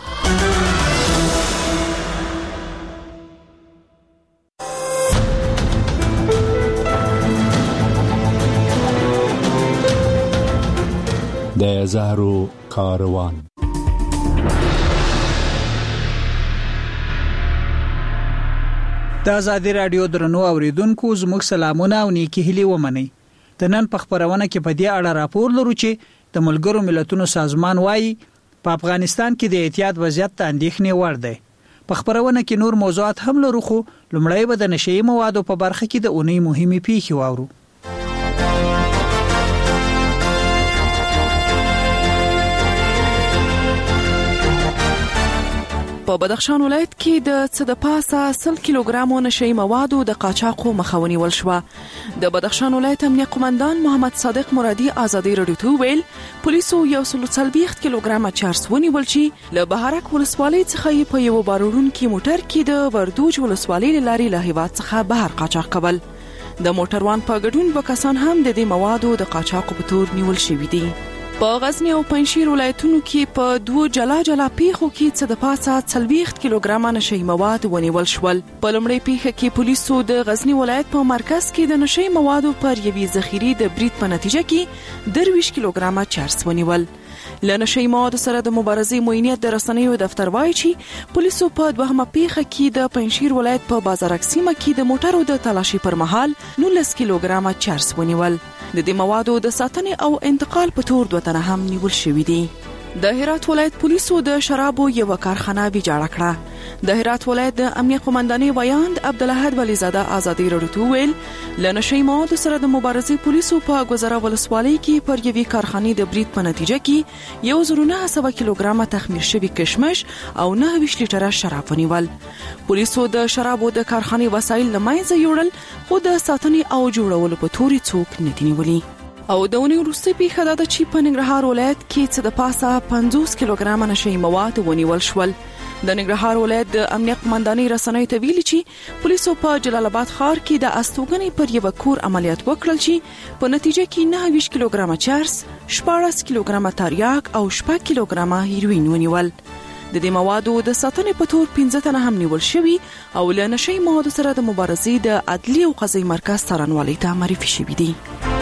د زهرو کاروان. د آزادي رادیو درنو اوریدونکو زموږ سلامونه او نیکی هیلې ومنئ. د نن په خبرونه کې په دې اړه راپور لرو چې د ملګرو ملتونو سازمان وايي په افغانستان کې د احتیاط وضعیت ته اندېښنې وړ دی. په خبرونه کې نور موضوعات هم لرو خو لومړی به د نشئی موادو په برخه کې د اونۍ مهمه پیښې واورو. په بدخشان ولایت کې د څه د پاسه 100 کیلوګرامو نشئی موادو د قاچاقو مخه ونیول شوه. د بدخشان ولایت امنیه قومندان محمد صادق مرادي آزادي رادیو ته ویل پولیسو 140 کیلوګرام چارس ونیول چې له بهارک ولسوالۍ څخه په یو بارونکي موټر کې د وردوج ولسوالۍ لارې له هیواد څخه بهر قاچاق کول. د موټروان په ګډون به کسان هم د دې موادو د قاچاقو په تور نیول شوي دي. په غزنی او پنځشیر ولایتونو کې په دوه جلا پیښو کې څه د پاسه 40 کیلوګرام نشئی مواد ونیول شول. په لومړۍ پیښه کې پولیسو د غزنی ولایت په مرکز کې د نشئی موادو پر یوې ذخیرې د برید په نتیجه کې 23 کیلوګرام چارس ونیول. له نشئی موادو سره د مبارزې موینیت د رسنیو دفتر وایي چې پولیسو په دوهمه پیښه کې د پنځشیر ولایت په بازارک سیمه کې د موټرو د تلاشي پر مهال 19 کیلوګرام چارس ونیول. د دې موادو د ساتنې او انتقال په تور دوه تنه هم نیول شوي دي. د هرات ولایت پولیسو د شرابو یو کارخانه ویجاړه کړه. د هرات ولایت د امنیه قومندانۍ ویاند عبدالحد ولیزاده آزادي رادیو ته ویل له نشئی موادو سره د مبارزې پولیسو په گذره ولسوالۍ کې پر یوې کارخانې د برید په نتیجه کې 1900 کیلوګرام تخمیر شوی کشمش او 9 لیټره شراب ونیول. پولیسو د شرابو د کارخانې وسایل له منځه یوړل خو د ساتنې او جوړولو په توري څوک نه دی نیولي. او د اونۍ وروستۍ پیښه دا ده چې په ننګرهار ولایت کې څه د پاسه 50 کیلوګرام نشي مواد ونیول شول. د ننګرهار ولایت د امنیت قومندانۍ رسنیو ته ویلي چې پولیسو په جلال آباد ښار کې د استوګنې پر یو کور عملیات وکړل چې په نتیجه کې 29 کیلوګرام چرس، 14 کیلوګرام تریاک او 6 کیلوګرام هیروین ونیول. د دې موادو د ساتنې په تور 15 تنه هم نیول شوي او له نشي موادو سره د مبارزې د عدلي او قضایي مرکز څارنوالۍ ته معرفي شوي دي.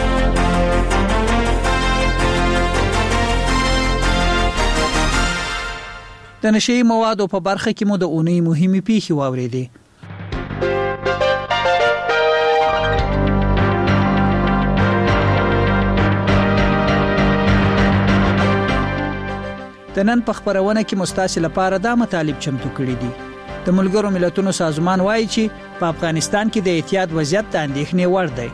د نشي موادو په برخه کې مو د اونۍ مهمه پیښه واوریدې. د نن په خبرونه کې مستاسل لپاره دا مطالب چمتو کړی دي. د ملګرو ملتونو سازمان وایي چې په افغانستان کې د احتیاط وضعیت د اندېښنې وړ دی.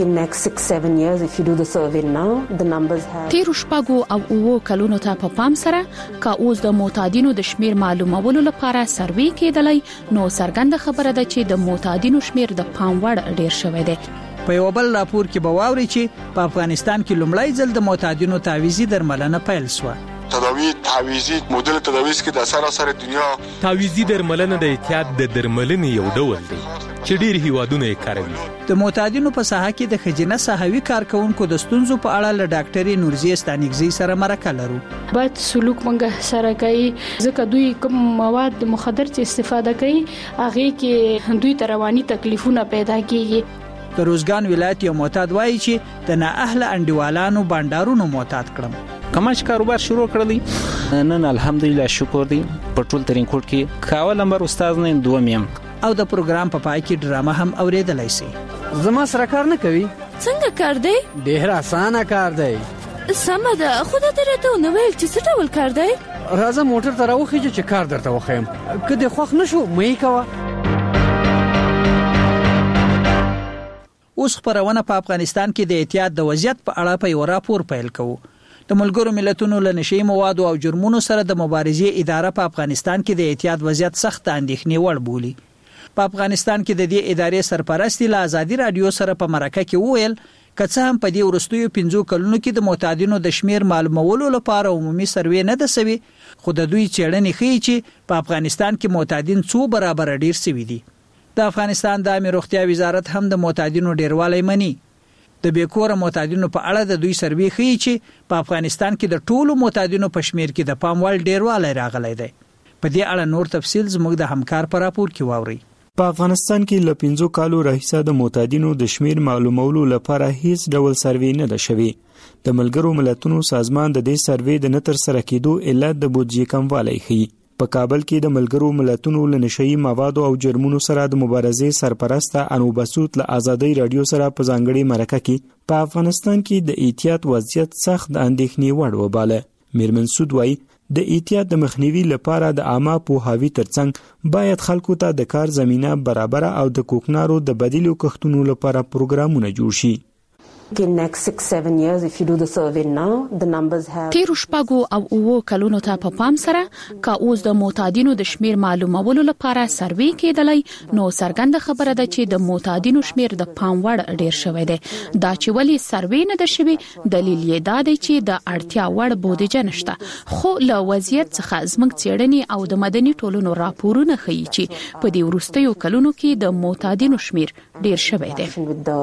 تیرو شپږو او اوو کلونو ته په پام سره که اوس د معتادینو د شمیر معلومولو لپاره سروې کېدلی نو څرګنده خبره ده چې د معتادینو شمیر د پام وړ ډیر شوی دی. په یو بل راپور کې به واوري چې په افغانستان کې لومړی ځل د معتادینو تعویزي درملنه پیل شوه. تداوی تعویزی مدل تداویز کې د سراسر دنیا تعویزی درملنه د احتیاط د درملنې یو ډول دی چې ډیر هیوادونه یې کاروي. د معتادینو په ساحه کې د خجینه صحوي کارکونکو د ستونزو په اړه له ډاکټري نورزي ستانګزي سره مرکه لرو. بد سلوک منګه سره کوي ځکه دوی کوم مواد مخدر چې استفاده کوي هغه کې دوی رواني تکلیفونه پیدا کیږي. د روزګان ولایت یو معتاد وایي چې د نااهله انډیوالانو بانډارونو معتاد کړم. کماش کاروبار شروع کړلی نن الحمدلله شکر دی په ټول ترینکوټ کې کاول نمبر استاد نه دوم یم او د پروګرام په پای کې ډرامه هم اوریدلای شي. زما سره کار نه کوي. څنګه کار دی؟ ډیر اسانه کار دی. سمه ده خو دا درته نو ویل چې څه ډول کار دی؟ راځه موټر ته راوخیږه چې کار درته وخیم. کله خوښ نشو مې کوه. اوس خبرونه په افغانستان کې د احتیاط د وضعیت په اړه په یو راپور پیل کوو. د ملګرو ملتونو له نشي موادو او جرمونو سره د مبارزې اداره په افغانستان کې د احتیاط وضعیت سخت اندېښنې وړ بولي. په افغانستان کې د دې ادارې سرپرستی له ازادي رادیو سره په مرکه کې وویل کڅه هم په دې ورستیو 15 کلونو کې د معتادینو د شمیر معلومولو لپاره عمومي سروې نه ده سوي خو د دوی چېړنې ښيي چې په افغانستان کې معتادین څو برابر ډیر سوي دي. د افغانستان د عامه روغتیا وزارت هم د معتادینو ډیروالی مني. د بیکوره معتادینو په اړه د دوی سروې ښيي چې په افغانستان کې د ټولو معتادینو په شمیر کې د پام وړ ډیروالی راغلی دی. په دې اړه نور تفصیل زموږ د همکار په راپور کې واوري. په افغانستان کې له 15 کالو راهیسه د معتادینو د شمیر معلومولو لپاره هیڅ ډول سروې نه ده شوې. د ملګرو ملتونو سازمان د دې سروې د نتر سره کېدو علت د بودیجې کموالی ښيي. په کابل کې د ملګرو ملتونو له نشئی موادو او جرمونو سره د مبارزې سرپرست انوبسوت له ازادي رادیو سره په ځانګړي مرکه کې په افغانستان کې د احتیاط وضعیت سخت د اندېښنې وړ وباله. میرمن سود وایي د احتیاط د مخنیوي لپاره د عامه پوهاوي ترڅنګ باید خلکو ته د کار زمينه برابر او د کوکنارو د بدیلو کښتونو لپاره پروګرامونه جوړ شي. تیرو شپږو او اوو کلونو ته په پام سره که اوس د معتادینو د شمیر معلومولو لپاره سروې کېدلی نو څرګنده خبره ده چې د معتادینو شمیر د پام وړ ډیر شوی دی. دا چې ولی سروې نه ده شوی دلیل یې دا دی چې د اړتیا وړ بودیجه نشته خو له وضعیت څخه زموږ څېړنې او د مدني ټولنو راپورونه ښيي چې په دې وروستیو کلونو کې د معتادینو شمیر ډیر شوی دی.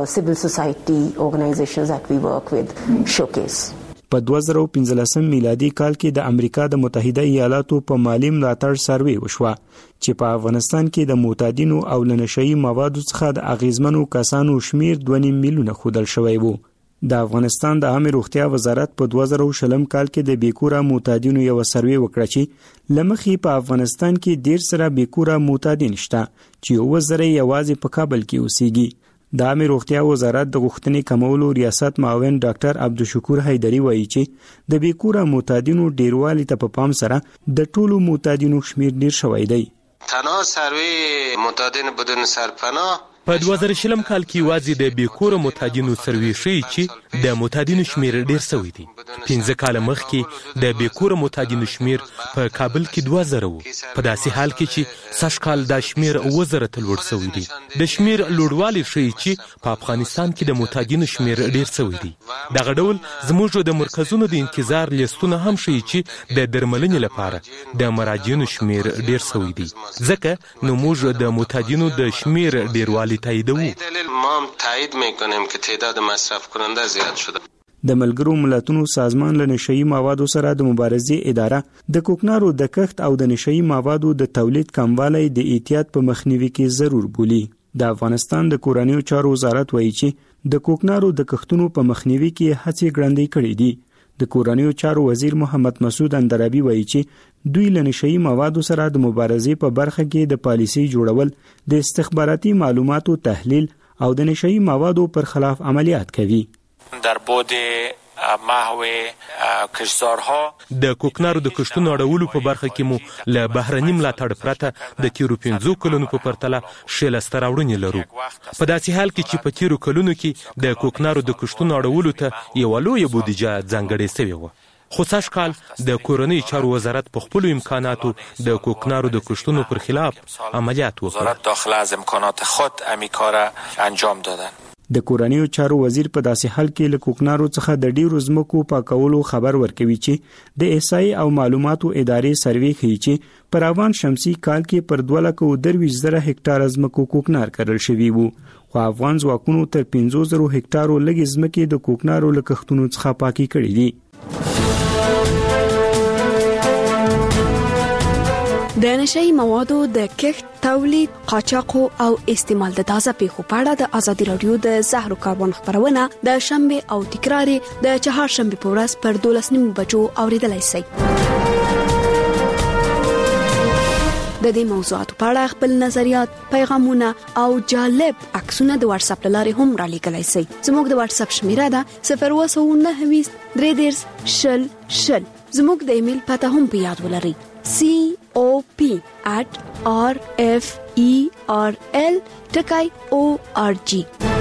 په 2015 میلادي کال کې د امریکا د متحده ایالاتو په مالی ملاتړ سروې وشوه چې په افغانستان کې د معتادینو او لنشئی موادو څخه د اغیزمنو کسانو شمیر 2.5 میلیونه ښودل شوی وو. د افغانستان د عامه روغتیا وزارت په 2020 کال کې د بیکوره معتادینو یو سروې وکړه چې لمخې په افغانستان کې ډیر سره بیکوره معتادین شته چې وزره یوازې په کابل کې اوسېږي. د عامه روغتیا وزارت د غوښتنې کمولو ریاست معاون ډاکټر عبدالشکور حیدری وایي چې د بیکوره معتادینو ډیروالي ته په پام سره د ټولو معتادینو شمیر ډیر شوی دی. تنها سروې معتادین بدون سرپناه په 2020 کال کې واځي د بیکوره معتادینو سروې ښيي چې د معتادینو شمیر ډیر شوی دی. 15 کال مخکې د بیکوره معتادینو شمیر په کابل کې 2000 و. په داسې حال کې چې سږ کال دا شمیر 2000 ته لوړ شوی دی. د شمیر لوړوالی ښیي چې په افغانستان کې د معتادینو شمیر ډیر شوی دی. دغه ډول زموږ د مرکزونو د انتظار لیستونه هم ښیي چې د درملنې لپاره د مراجعینو شمیر ډیر شوی دی. ځکه نو موږ د معتادینو د شمیر ډیروالی تاییدوو. ما هم تایید میکنیم که تعداد مصرف کننده زیاد شده. د ملګرو ملتونو سازمان له نشئی موادو سره د مبارزې اداره د کوکنارو د کښت او د نشئی موادو د تولید کموالی د احتیاط په مخنیوي کې ضرور بولي. د افغانستان د کورنیو چارو وزارت وایي چې د کوکنارو د کښتونو په مخنیوي کې هڅې ګړندۍ کړې دي. د کورنیو چارو وزیر محمد مسعود اندرابي وایي چې دوی له نشئی موادو سره د مبارزې په برخه کې د پالیسي جوړول، د استخباراتي معلوماتو تحلیل او د نشئی موادو پر خلاف عملیات کوي. در بعد محو کشتزارها د کوکنارو د کښتونو اړولو په برخه کې مو له بهرني ملاتړ پرته د تیرو 15 کلونو په پرتله ښې لاسته راوړنې لرو. په داسې حال کې چې په تیرو کلونو کې د کوکنارو د کښتونو اړولو ته یوه لویه بودیجه ځانګړې شوې وه. خو سږ کال د کورنیو چارو وزارت په خپلو امکاناتو د کوکنارو د کښتونو پر خلاف عملیات وکړ. وزارت داخله از امکانات خود همین کار انجام دادن. د کورنیو چارو وزیر په داسې حال کې له کوکنارو څخه د ډیرو ځمکو پاکولو خبر ورکوي چې د احصایې او معلوماتو ادارې سروې ښیي چې په روان شمسي کال کې پر 223,000 هکتاره ځمکو کوکنار کرل شوي وو، خو افغان ځواکونو تر 15,000 هکتارو لږې ځمکې د کوکنارو له کښتونو څخه پاکې کړې دي. د نشئی موادو د کښت، تولید، قاچاق او استعمال د تازه پیښو په اړه د ازادي رادیو د زهرو کاربن خبرونه د شنبه او تکرار د چهارشنبه په ورځ پر 12:30 بجو اوریدلای شئ. د دې موضوعاتو په اړه خپل نظریات، پیغامونه او جالب عکسونه د واتس اپ لارې هم را لیږلای شئ. زموږ د واتس اپ شمیره ده 029 310 000. زموږ د ایمیل پته هم په یاد ولرئ: cop@rferl.org.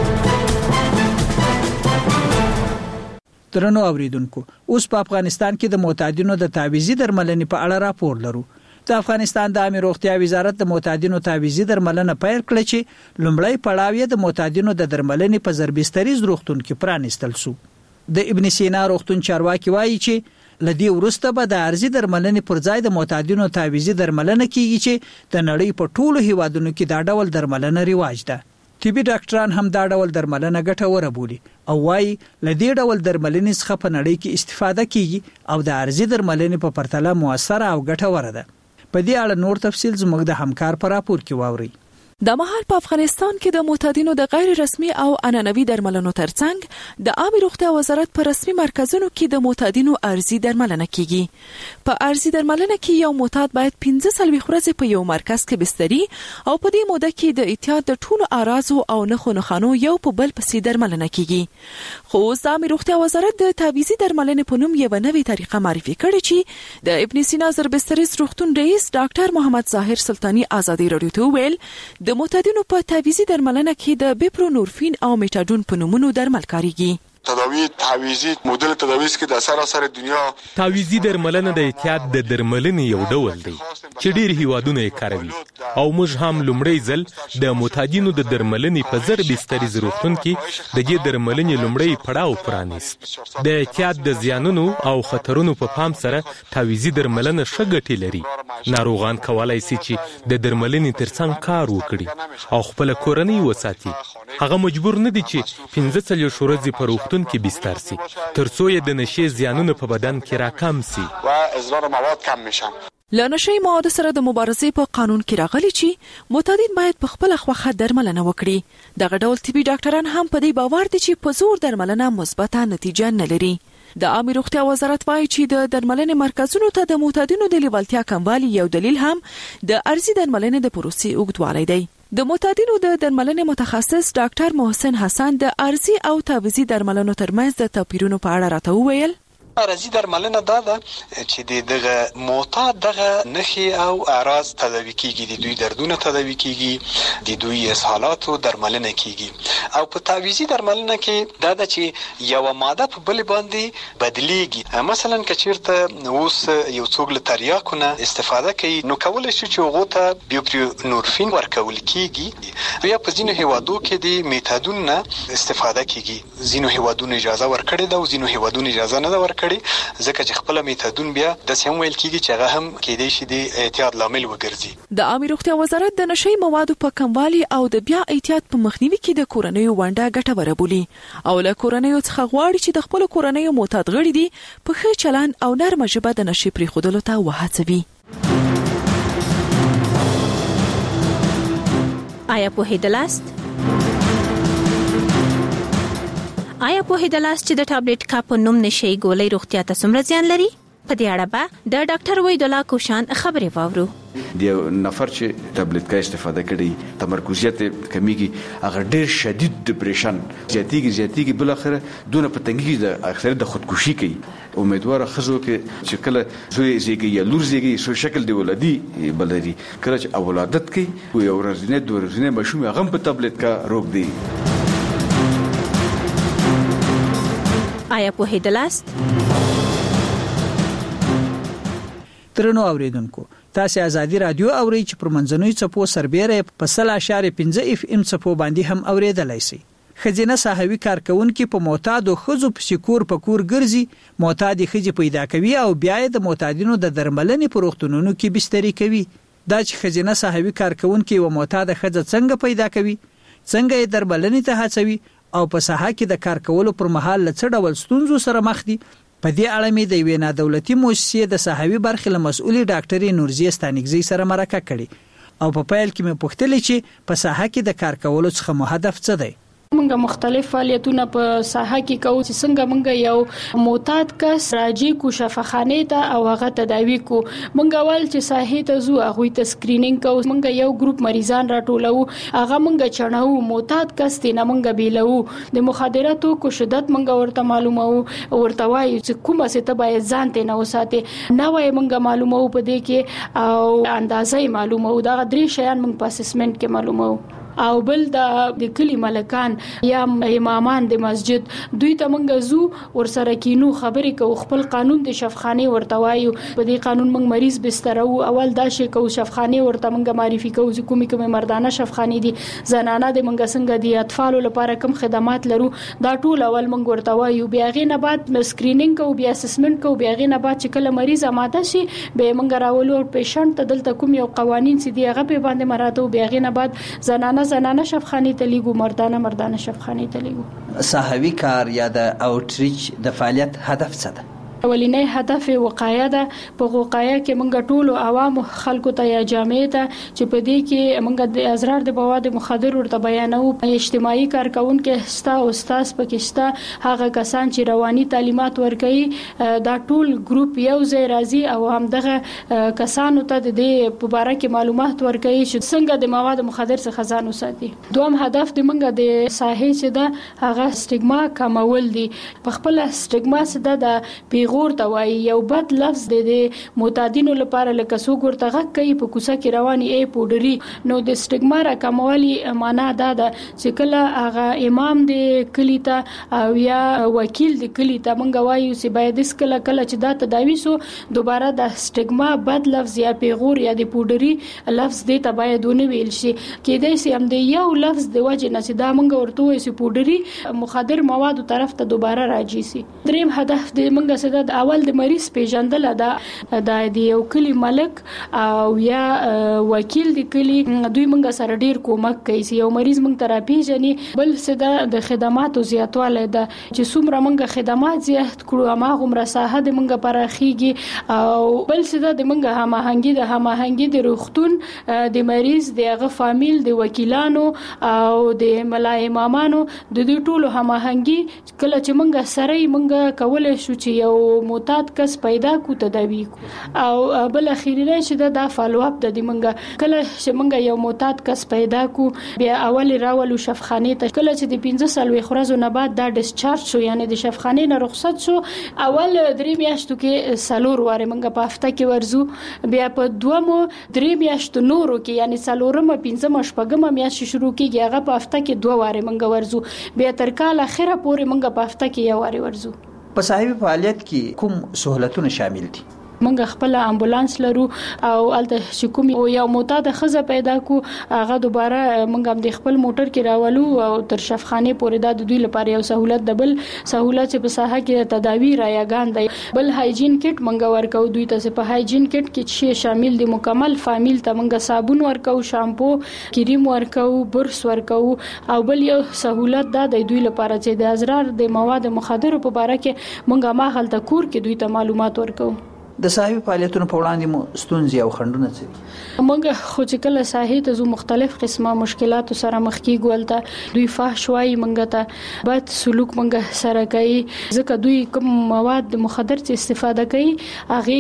درنو اوریدونکو، اوس په افغانستان کې د معتادینو د تعویذي درملنې په اړه راپور لرو. د افغانستان د عامه روغتیا وزارت د معتادینو تعویذي درملنه پیل کړه چې لومړی پړاو یې د معتادینو د درملنې په زربستریز روغتون کې پرانیستل شو. د ابن سینا روغتون چارواکي وایي چې لدی ورسته به د ارزي درملنې پر ځای د معتادینو تعویذي درملنه کیږي چې د نړۍ په ټولو هیوادونو کې دا ډول درملنه رواج ده. طبي ډاکټران هم دا ډول درملنه ګټوره بولي او وايي لدی ډول درملنې څخه په نړۍ کې استفاده کیږي او د ارزي درملنې په پرتله موثره او ګټوره ده. په دې اړه نور تفصیل زموږ د همکار په راپور کې واورئ. د مهال په افغانستان کې د معتادینو د غیر رسمي او عنعنوي درملنو ترڅنګ د عامه روغتیا وزارت په رسمي مرکزونو کې د معتادینو ارزي درملنه کیږي. په ارزي درملنه کې یو معتاد باید 15 ورځې په یو مرکز کې بستري او په دې موده کې د احتیاط د ټولو اراضو او نښو یو په بل پسې درملنه کیږي. خو د عامه روغتیا وزارت د تعویذي درملنې په نوم یو نوې طریقه معرفي کړې چې د ابن سینا زربستریز روغتون رئیس ډاکټر محمد ظاهر سلطانی ازادي رادیو ته ویل د معتادینو په تعویذي درملنه کې د بیپرونورفین او میټاډون په نومونو درمل کاریږي. تداوی تعویزی مدل تداویز کې د سراسر دنیا تعویزی درملنه د احتیاط د درملنې یو ډول دی چې ډیر هیوادونه یې کاروي او موږ هم لومړی ځل د معتادینو د درملنې په زر بستریز روغتون کې د دې درملنې لومړی پړاو پرانیست. د احتیاط د زیانونو او خطرونو په پام سره تعویزی درملنه ښه ګټې لري. ناروغان کولای شي چې د درملنې ترڅنګ کار وکړي او خپل کورنۍ وساتي. هغه مجبور نه دي چې 15 ورځې په روغتون کې بستر سي ترڅو یې د نشې زیانونه په بدن کې راکم سي و اضرار مواد کم میشن. له نشئی موادو سره د مبارزې په قانون کې راغلي چې معتادین باید په خپل خوخه درملنه وکړي. دغه ډول طبي ډاکټران هم په دې باور دي چې په زور درملنه مثبته نتیجه نه لري. د عامه روغتیا وزارت وايي چې د درملنې مرکزونو ته د معتادینو د لیوالتیا کموالی یو دلیل هم د ارزي درملنې د پروسې اوږدوالی دی. د معتادینو د درملنې متخصص ډاکټر محسن حسن د ارزي او تعویذي درملنو ترمنځ د توپیرونو په اړه راته وویل. عارضي درملنه دا ده چې دغه معتاد دغه نخي او اعراض تداوي کیږي، د دوی دردونه تداوي کیږي، د دوی اسهالاتو درملنه کیږي. او په تعویزي درملنه کې دا ده چې یو ماده په بل باندې بدلیږي. مثلا کچیرته اوس یو څوک له تریاکونه استفاده کوي نو کولای شي چې هغه ته بیوپرینورفین ورکول کیږي، یا په ځینو هیوادو کې د میتادون نه استفاده کیږي. ځینو هیوادونو اجازه ورکړې ده او ځینو هیوادونو اجازه نه ده ورکړې، ځکه چې خپل میتادون بیا د سیم ویل کیږي چې هغه هم کېدای شي د احتیاط لامل وګرځي. د عامه روغتیا وزارت د نشي موادو په کموالي او د بیا احتیاط په مخنیوي کې د کورنیو ونډه ګټوره بولي او له کورنیو څخه غواړي چې د خپل کورنیو معتاد غړي دي په ښه چلند او نرمه ژبه د نشي پریښودلو ته وهڅوي. آیا په هدلاست چې د ټابلیټ کاپ نوم نشي ګولۍ روغتیا ته څومره زیان لري؟ په دې اړه به د ډاکټر وحید الله کوشان خبرې واورو. د نفر چې ټابلیټ کا استفاده کړي تمرکزیت کمیږي، هغه ډېر شدید ډیپریشن زیاتیږي بل اخره دونه پتنګي د اکثر د خودکشي کوي. امیدوار خزو کې چې کله زوی زیږي یا لور زیږي سو شکل دی ولادي بلري کله چې اولادت کوي او یو ورځنی د ورځنی مشوم هغه په ټابلیټ کا روک دی. آیا په هدلاست؟ ترنو اوریدونکو تاسو ازادي رادیو اوري چې پر منځنوي چپو سربېره په 0.5 FM چپو باندې هم اوریدلای شئ. خزینه صحوي کارکونکو په معتادو خزو په سکور په کور ګرځي، معتادي خزي پیدا کوي او بیا د معتادینو د درملنې په روغتونونو کې بستري کوي. دا چې خزینه صحوي کارکونکو و معتاد خزه څنګه پیدا کوي، څنګه یې درملنې ته هڅوي او په ساحه کې د کار کولو پر مهال څه ډول ستونزو سره مخ دي. په دې اړه مې د وینا دولتي مؤسسې د صحوي برخې له مسؤلې ډاکټرې نورزیه ستانګزي سره مرکه کړې او په پیل کې مې پوښتنه چې په ساحه کې د کار کولو څخه مو هدف څه دی. منګه مختلف فعالیتونه په ساحه کې کوو چې څنګه منګه یو معتاد کس راځي کو شفاخانه ته او هغه تداوی کو. منګه ول چې ساحه ته زو هغه ته سکرینینګ کوو، منګه یو ګروپ مریضان راټولو، هغه منګه چڼاو معتاد کس ته نه منګه بیلو، د مخدراتو کو شدت منګه ورته معلومو، ورته وایي چې کومه څه ته باید ځان ته نه وساتي، نه وایي منګه معلومو په دې کې او اندازې معلومو. دا درې شیان منګه په اسسمنت کې معلومو. او بل د کلی ملکان یا امامان د مسجد دوی ته منګه زو ورسره کینو خبرې کو، خپل قانون د شفاخانه ورته وایو، په دې قانون منګ مریض بستر او اول دا شی کو شفاخانه ورته منګه معرفي کو چې کومه مردانه شفاخانه دي، زنانه د منګه څنګه دي، اطفال لپاره کوم خدمات لرو، دا ټول اول منګ ورته وایو. بیا غي نه بعد سکرینینګ کو، بیا اسسمنت کو، بیا غي نه بعد چې کله مریض اماده شي به منګه راولو پیشنټ ته دلته کوم یو قوانين چې دی هغه په باندې مراتو، بیا غي نه بعد زنانه شفاخانه ته لیګو، مردانه شفاخانه ته لیګو. صحوي کار یا د اوټریچ د فعالیت هدف څه ده؟ اولینی هدف وقایه ده. په وقایه کې منګه ټول عوام خلکو ته یا جامعه ته چې په دې کې منګه د اضرار د مواد مخدر ورته بیانو، اجتماعي کارکونکو ستا او استاد پکشتا هغه کسان چې رواني تعلیمات ورکوي، دا ټول ګروپ یو ځای راځي او هم دغه کسانو ته د دې په اړه کې معلومات ورکوي چې څنګه د مواد مخدر څخه ځان وساتي. دوم هدف د منګه د ساحې چې ده هغه سټیګما کمول دي. په خپل سټیګما څخه د غور ته وایي یو بد لفظ د معتادینو لپاره لکه څوک ورته غږ کوي په کوڅه کې رواني ای پودري. نو د سټیګما راکمولي معنا دا ده چې کله هغه امام د کلی ته او یا وکیل د کلی ته منګه وایي چې باید اس کله چې دا تداوی سو دوباره د سټیګما بد لفظ یا پیغور یا د پودري لفظ د ته باید ونه ویل شي. کېدای شي هم د یو لفظ د وجه نه چې دا منګه ورته وایي چې پودري مخدر موادو طرف ته دوباره راځي سي. دریم هدف د منګه د اول د مریض پیژندل د یو کلی ملک او یا وکیل د کلی دوی منګه سره ډیر کومک کوي چې یو مریض منګ ته راپیژني. بل څه د خدماتو زیاتواله ده چې څومره منګه خدمات زیات کړو هغه عمر ساحه د منګه پراخيږي او بل څه د منګه هماهنګي د روغتون د مریض دغه فامیل د وکیلانو او د ملا امامانو د دوی ټولو هماهنګي کله چې منګه سره منګه کولای شو چې یو معتاد کس پیدا کو تداوی کو او بل اخیری چې دا فالو اپ د منګه کله چې منګه یو معتاد کس پیدا کو بیا اول راولو شفخانه ته کله چې د 15 سال خورزو نه بعد دا ډیسچارج شو یعنی د شفخانه نه رخصت شو اول 3 میاشتو کې سالور واره منګه په هفته کې ورزو بیا په دومو 3 میاشتو نورو کې یعنی سالورم 15 شپږم میاشت شروع کیږي هغه په هفته کې 2 واره منګه ورزو بیا تر کال اخره پورې منګه په هفته کې یو واره ورزو. په صحیح فعالیت کې کوم سہولتونه شامل دي؟ منګه خپل امبولانس لرو او الته شکومي او یو معتاد خزه پیدا کو هغه دوباره منګه د خپل موټر کې راولو او تر شفخانه پورې د دوی لپاره یو سہولت دبل سہولت چې په ساحه کې تداوی رايګان دی بل هایجین کټ منګه ورکو دوی ته په هایجین کټ کې چې شامل دي مکمل فامیل ته منګه صابون ورکو شامپو کریم ورکو برس ورکو او بل یو سہولت دا د دوی لپاره چې د ازرار د مواد مخدر په اړه کې منګه ما غلطه کور کې دوی ته معلومات ورکو. د صحیح فعالیتونو په وړاندې مو ستونزې او خنډونه څه موږ خو چې کله صحیح ته مختلف قسمه مشکلات سره مخ کیږو ته دوی فحش وایي موږ ته بد سلوک موږ سره کوي ځکه دوی کوم مواد مخدر څخه استفاده کوي هغه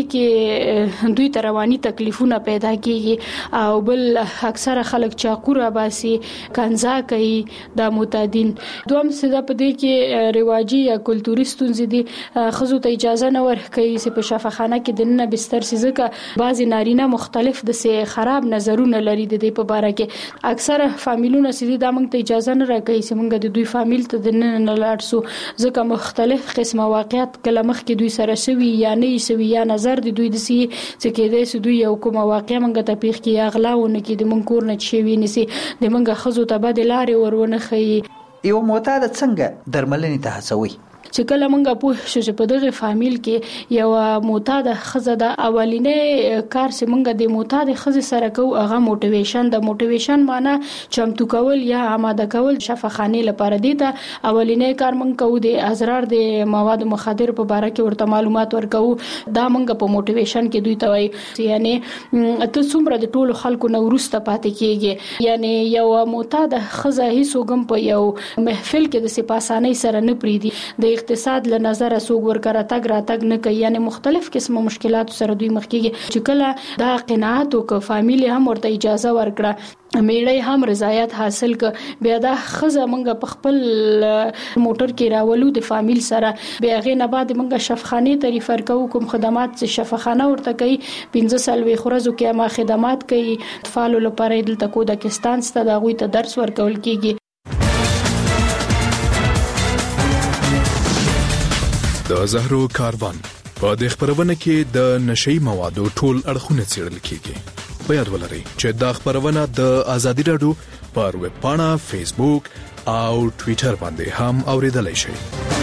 کې دوی ته رواني تکلیفونه پیدا کیږي او بل اکثره خلک چاقوره باسي کنزا کوي د معتادین دوم څه په دې کې رواجی یا کلتوري ستونزې دي خزو ته اجازه نه ورکوي چې په شفاخانه د نن بستر سيزکه بعضی نارینه مختلف د سه خراب نظرونه لري د دې په باره کې اکثره فامیلونه سړي د موږ ته اجازه نه راکوي چې موږ د دوی فامیل ته د نن نه لاړ سو ځکه مختلف قسمه واقعیت کله مخ کې دوی سره شوي یا نه شوي یا نظر د دوی د سي چې کې د دوی یو کومه واقعیا موږ ته پیښ کې اغلاونه کې د موږ کور نه شوي نسی د موږ خزو ته بد لارې ورونه خي یو معتاد څنګه درملنې ته هڅوي چې کله مونږه په شو چې په دغه فامیل کې یو معتاد خزه د اولینې کار چې مونږه د معتاد خزه سره کو هغه موټیویشن معنی چمتو کول یا آماده کول شفاخانه لپاره دی ته اولینې کار مونږ کو د ازرار د مواد مخدر په اړه کې ورته معلومات ورکو دا مونږه په موټیویشن کې دوی ته وایي یعنی ته څومره د ټولو خلکو نو ورسته پاتې کیږي یعنی یو معتاد خزه هیڅ وګم په یو محفل کې د سپاسانه سره نه پریدي د اقتصاد له نظر سوق ورکره تګ را تګ نه کوي یعنی مختلف قسمه مشکلات سره دوی مخ کیږي چې کله دا قناعت او فامیلی هم ورته اجازه ورکړه میړی هم رضایت حاصل ک بیا دا خزه منګه په خپل موټر کې راولو د فامیل سره بیا غي نه بعد منګه شفخانه ته ریفر کوم خدمات چې شفخانه ورته کوي 15 سال وی خورزو کې ما خدمات کوي فالو لپاره دلته کو د پاکستان ست دا غوي ته درس ورکول کیږي. د زهرو کاروان په د خبرونه کې د نشئی موادو ټول اړخونه څېړل کیږي. په یاد ولرئ چې دا خبرونه د ازادي رادیو پر ویب پاڼه، فیسبوک او ټوئیټر باندې هم اوریدلای شئ.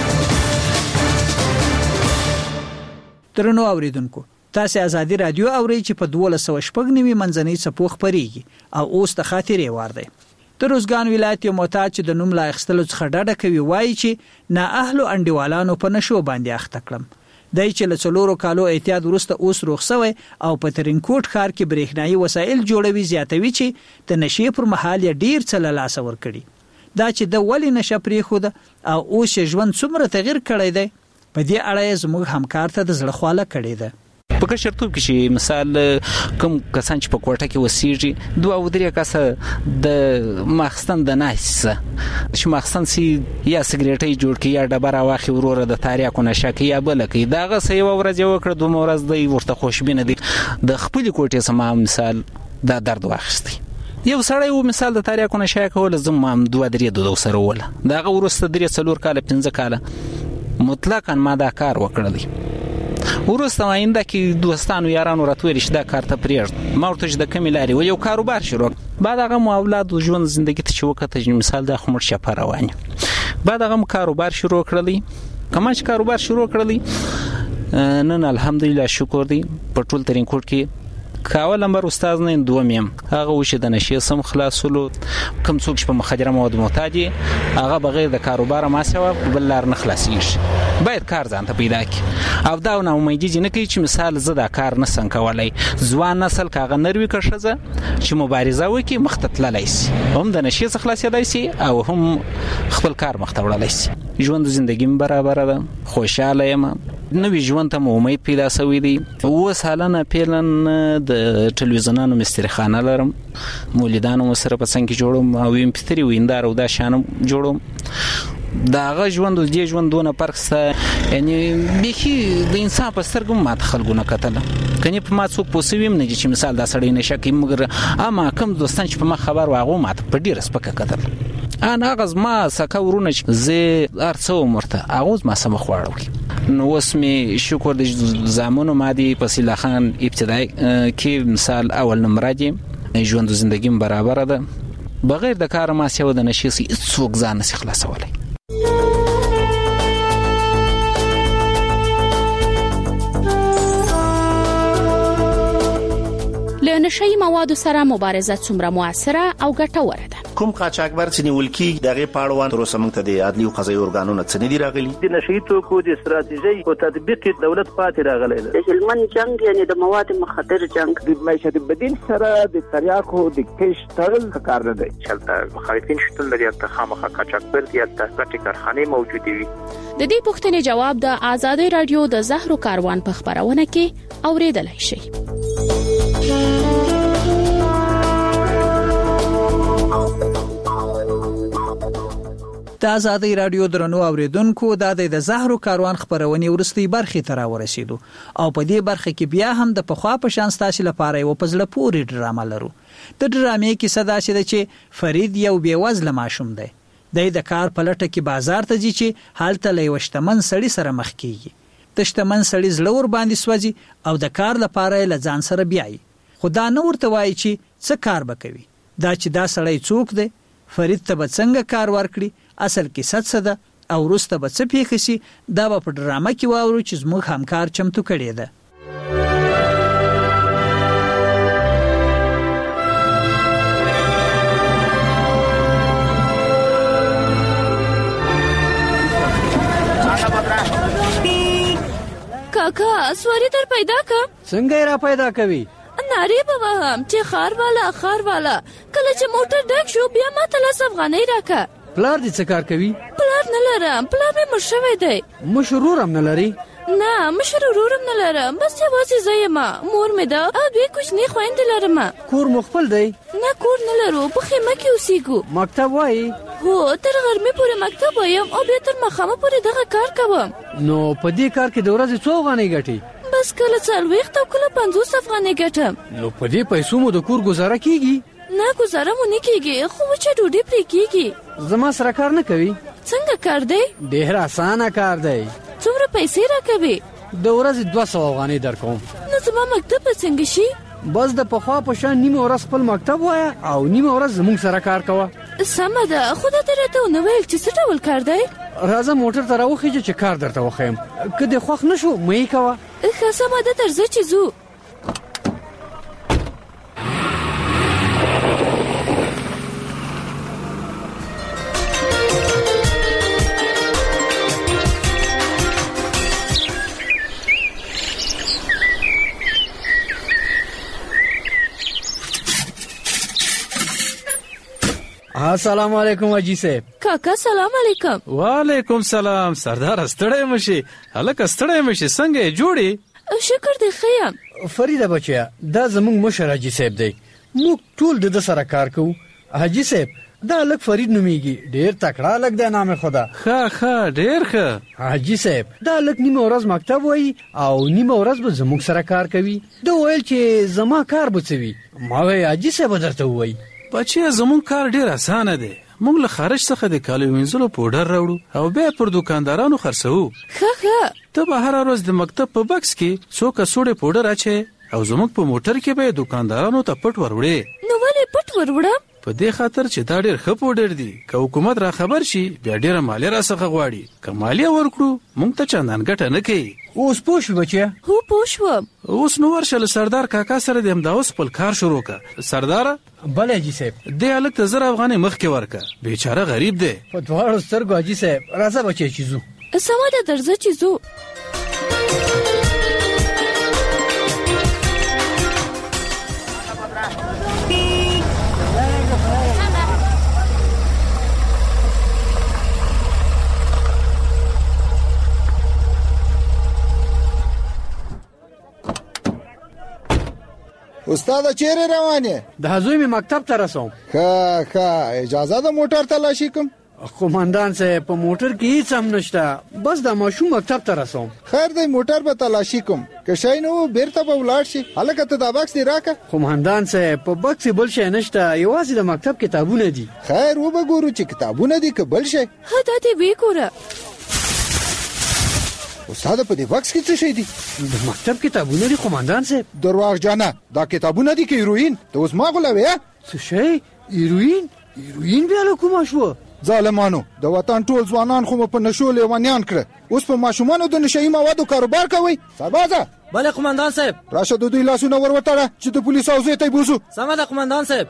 درنو اوریدونکو تاسو ازادي رادیو اورئ چې په 1290 منځنۍ څپو خبريږي او اوس د خاطرې وار دی. د روزګان ولایت یو معتاد چې د نوم لا اخستلو څخه ډډه کوي وایي چې نه اهل او انډیوالانو په نشو باندې اخته کړم دای چې له څلورو کالو احتیاط ورسته اوس روغسوي او په ترینکوټ ښار کې برېښنايي وسایل جوړوي زیاتوي چې د نشې پر مهال ډیر څه له لاس ور کړي دا چې د ولی نشه پرې خو او اوس ژوند څومره تغیر کړی دی په دې اړه زموږ همکار ته د زړه خواله کړی دی. په کشرتوب کې چې مثال کوم کسان چې په کوټه کې وسیږي دوه او درې کسه د ماخستن د نایسه چې ماخستن سي یا سیګریټي جوړ کی یا ډبره واخی وروره د تاریخ نشه کی یا بل کی داغه سې یو ورځ یو کړ دوه ورځ دی ورته خوشبینه دي د خپل کوټه سم مثال دا درد واخستي یو سړی و مثال د تاریخ نشه کول زم ما دوه درې دوه سره وله داغه ورسته درې څلور کال 15 کال مطلقاً ما دا کار وکړلی ورسته آینده کې دوستانو یارانو راتوي شدا کار ته پریږد ما ورته د کمی لاري و یو کاروبار شروع بعد هغه مو اولاد ژوند ژوندۍ ته چې وکړه مثال د خمر شپه روانه بعد هغه کاروبار شروع کړلی کما چې کاروبار شروع کړلی نن الحمدلله شکر دی په ټول ترینکوټ کې کاول نمبر استاد نه دومیم هغه وشه د نشي سم خلاصولو کم څوک په مخدره مواد معتادي هغه بغیر د کاروبار ما سوا بل لار نه خلاصيږي باید کار ځان ته پیدا کړي او دا نه امیدي نه کوي چې مثال زه دا کار نه سم کولای. ځوان نسل کاغه نروي کښه چې مبارزه وکړي مخ ته تللی شي، هم د نشي څخه خلاصېدای شي او هم خپل کار مخ ته وړلی شي. ژوند زندگی برابر ده، خوشاله یم، نوې ژوند ته امید پیدا شوی دی. 9 سالانه پیلن د ټلویزیونونو مستریخانه لرم، مولیدانو سره په څنګه جوړم او امپتری ویندار او دا شانم جوړم. داغه ژوند د دې ژوندونه فرق سته، یعنی بيخي د انسان په سترګو ماته خلګونه کتل کني په ما څوک پوسویم نه چې مثال دا سړی نشه کوي، مګر اما کم دوستان چې په ما خبر واغو ماته په ډیر سپکه کتل. انا غز ما سکه ورونه چې زه ارڅو مرته اغوز ما سم خواړو. نو اوس می شکر د زامنو مادي پسیلا خان ابتدای کې مثال اول نمبر دی، ژوند زندگی برابر ده، بغیر د کار ما سیو د نشي څوک ځان نه خلاصولای. له نشئی موادو سره مبارزه څومره موثره او ګټوره ده؟ کوم قاچاقبر چې نیول کیږي دغه پاړوان تر اوسه موږ ته د عدلي او قضایي ارګانونو څخه نه دی راغلي. د نشئی توکو د استراتیژي او تطبیق دولت پاتې راغلی دی. د هلمند جنگ یعنی د مواد مخدر جنگ، د معیشت بدیل سره د تریاکو د کش تړل کار نه دی. چلته مخالفین شتون لري، ته خامخا قاچاقبر دي، ته غټي کارخانه موجوده وي. د دې پوښتنې جواب د آزادۍ رادیو د زهرو کاروان په خبرونه کې اوریدلای شئ. د آزادۍ رادیو درنو اوریدونکو د زهرو کاروان خبرونه ورستي برخه تر ورسېدو او په دې برخه کې بیا هم د پخوا په شان ستاسو لپاره یو پزله پوری ډرامه لرو. د ډرامې کې صدا شته چې فرید یو بیوزله ماشوم دی. د کار په لټه کې بازار ته ځي چې حالت له وشتمن سړی سره مخ کیږي. د شتمن سړی زړه ور باندې سوځي او د کار لپاره له ځان سره بیاي. خدا نو ورته وایي چې څه کار وکوي. دا چې دا سړی څوک دی، فرید ته به څنګه کار ورکړي، اصل کې څه ده او وروسته به څه پیښ شي، دا به په ډرامه کې واورو چې زموږ همکار چمتو کړی ده. کاکا سواری در پیدا کا څنګه را پیدا کوي؟ ناری بابا هم چې خار والا کله چې موټر ډک شو بیا ما ته 100 افغانۍ راکا. پلار دې څه کار کوي؟ پلار نه لرم، پلار مې مړ شوی دی. مشرور هم نه لري؟ نه مشرور هم نه لرم، بس یوازې زه یم، مور مې ده او 2 کوچني خویندې لرم. کور مو خپل دی؟ نه کور نه لرو، په خیمه کې اوسېږو. مکتب وایي؟ هو تر غرمې پورې مکتب وایم او بیا تر ماښامه پورې دغه کار کوم. نو په دې کار کې د ورځې څو افغانۍ ګټي؟ بس کله 40 او کله 50 افغانۍ ګټم. نو په دې پیسو مو د کور گزاره کیږي؟ نه گزاره مو نه کیږي، خو چې ډوډۍ پرې کیږي. زما سره کار نه کوي؟ څنګه کار دی؟ ډېر اسانه کار دی. څومره پیسې راکوي؟ د ورځې 200 افغانۍ درکوم. نو زما مکتب به څنګه شي؟ بس د پخوا په شان نیمه ورځ خپل مکتب وایه او نیمه ورځ زموږ سره کار کوه. سمه ده، خو دا درته ونه ویل چې څه ډول کار دی؟ راځه موټر ته راوخیږه چې کار درته وښیم، که دې خوښ نه شو مه یې کوه. ښه سمه ده، درځه چې ځو. السلام علیکم اجي صاحب. کاکا سلام علیکم. وعلیکم سلام. سردار ستړی مشي؟ هلکه ستړی مشي، څنګه جوړي؟ شکر دې خیم. فریده بچیا دا زموږ مشر اجي صاحب دی، موږ ټول د سره کار کوو. اجي صاحب دا لک فرید نومیږي، ډیر تکړه لک دی، نام خدا. ښه ډیر ښه. اجي صاحب دا لک نیمه ورځ مکتب وایي او نیمه ورځ به زموږ سره کار کوي. دا ویل چې زما کار بچوي، ما وی اجي صاحب درته وایي بچي زمون کار ډیر اسانه دی. موږ له خارج څخه د کالو وینځلو پودر راوړو او بیا پر دکاندارانو خرڅو. ښه ته به هر ورځ د مکتب په بکس کې څو کڅوړې پودر اچي او زموږ په موټر کې به دکاندارانو ته پټ وروړې. نو ولې پټ وروړم؟ په دې خاطر چې دا ډیر ښه پودر دی، که حکومت را خبر شي بیا ډیره مالیه را څخه غواړي، که مالیه ورکړو موږ ته چندان ګټه نه کوي. اوس پوه شو بچیا؟ هو پوه شوم. اوس نو ورشه له سردار کاکا سره د همدا اوس خپل کار شروع کا. سردار بله جی صاحب. دې هلک ته 1000 افغانۍ مخکې ورکه، بیچاره غریب دی. په دواړو سترګو اجي صاحب. راځه بچی چې ځو. سما د درځه چې زو استاد چیرې روانه؟ د زوی می مکتب ته رسوم. ښه اجازه د موټر تلاشي کوم. قومندان صاحب په موټر کې هیڅ هم نشته، بس د ماشوم مکتب ته رسوم. خیر دی موټر به تلاشي کوم، که شای نو بیرته به ولاړ شي. هلکه ته دا بکس دی راکه. قومندان صاحب په بکس بل شي نشته، یوازې د مکتب کتابونه دي. خیر و به ګورو چې کتابونه دي که بل شي. ها دا دې وګوره. استاد په دې بکس کې څه شي دي؟ د مکتب کتابونه دي قومندان صاحب. درواغجنه، دا کتابونه دي که هیروین؟ ته اوس ما غولوې؟ څه شی؟ هیروین بیا له کومه شوه؟ ظالمانو، د وطن ټول ځوانان خو په نشو لیوانیان کړه، اوس په ماشومانو د نشهیي موادو کاروبار کوي. سربازه بله قومندان صاحب. راشه د دوی لاسونه ور وتړه چې د پولیسو حوزې ته یې بوځو. سمه ده قومندان صاحب.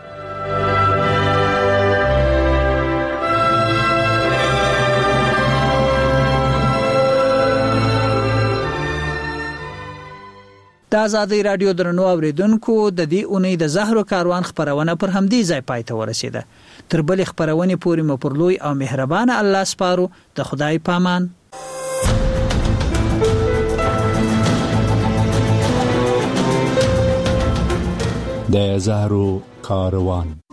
د آزادۍ رادیو درنو اوریدونکو، د دې اونۍ د زهرو کاروان خبرونه پر همدې ځای پای ته ورسیده. تر بلې خبرونې پورې مو پر لوی او مهربان الله سپارو. د خدای پامان. د زهرو کاروان.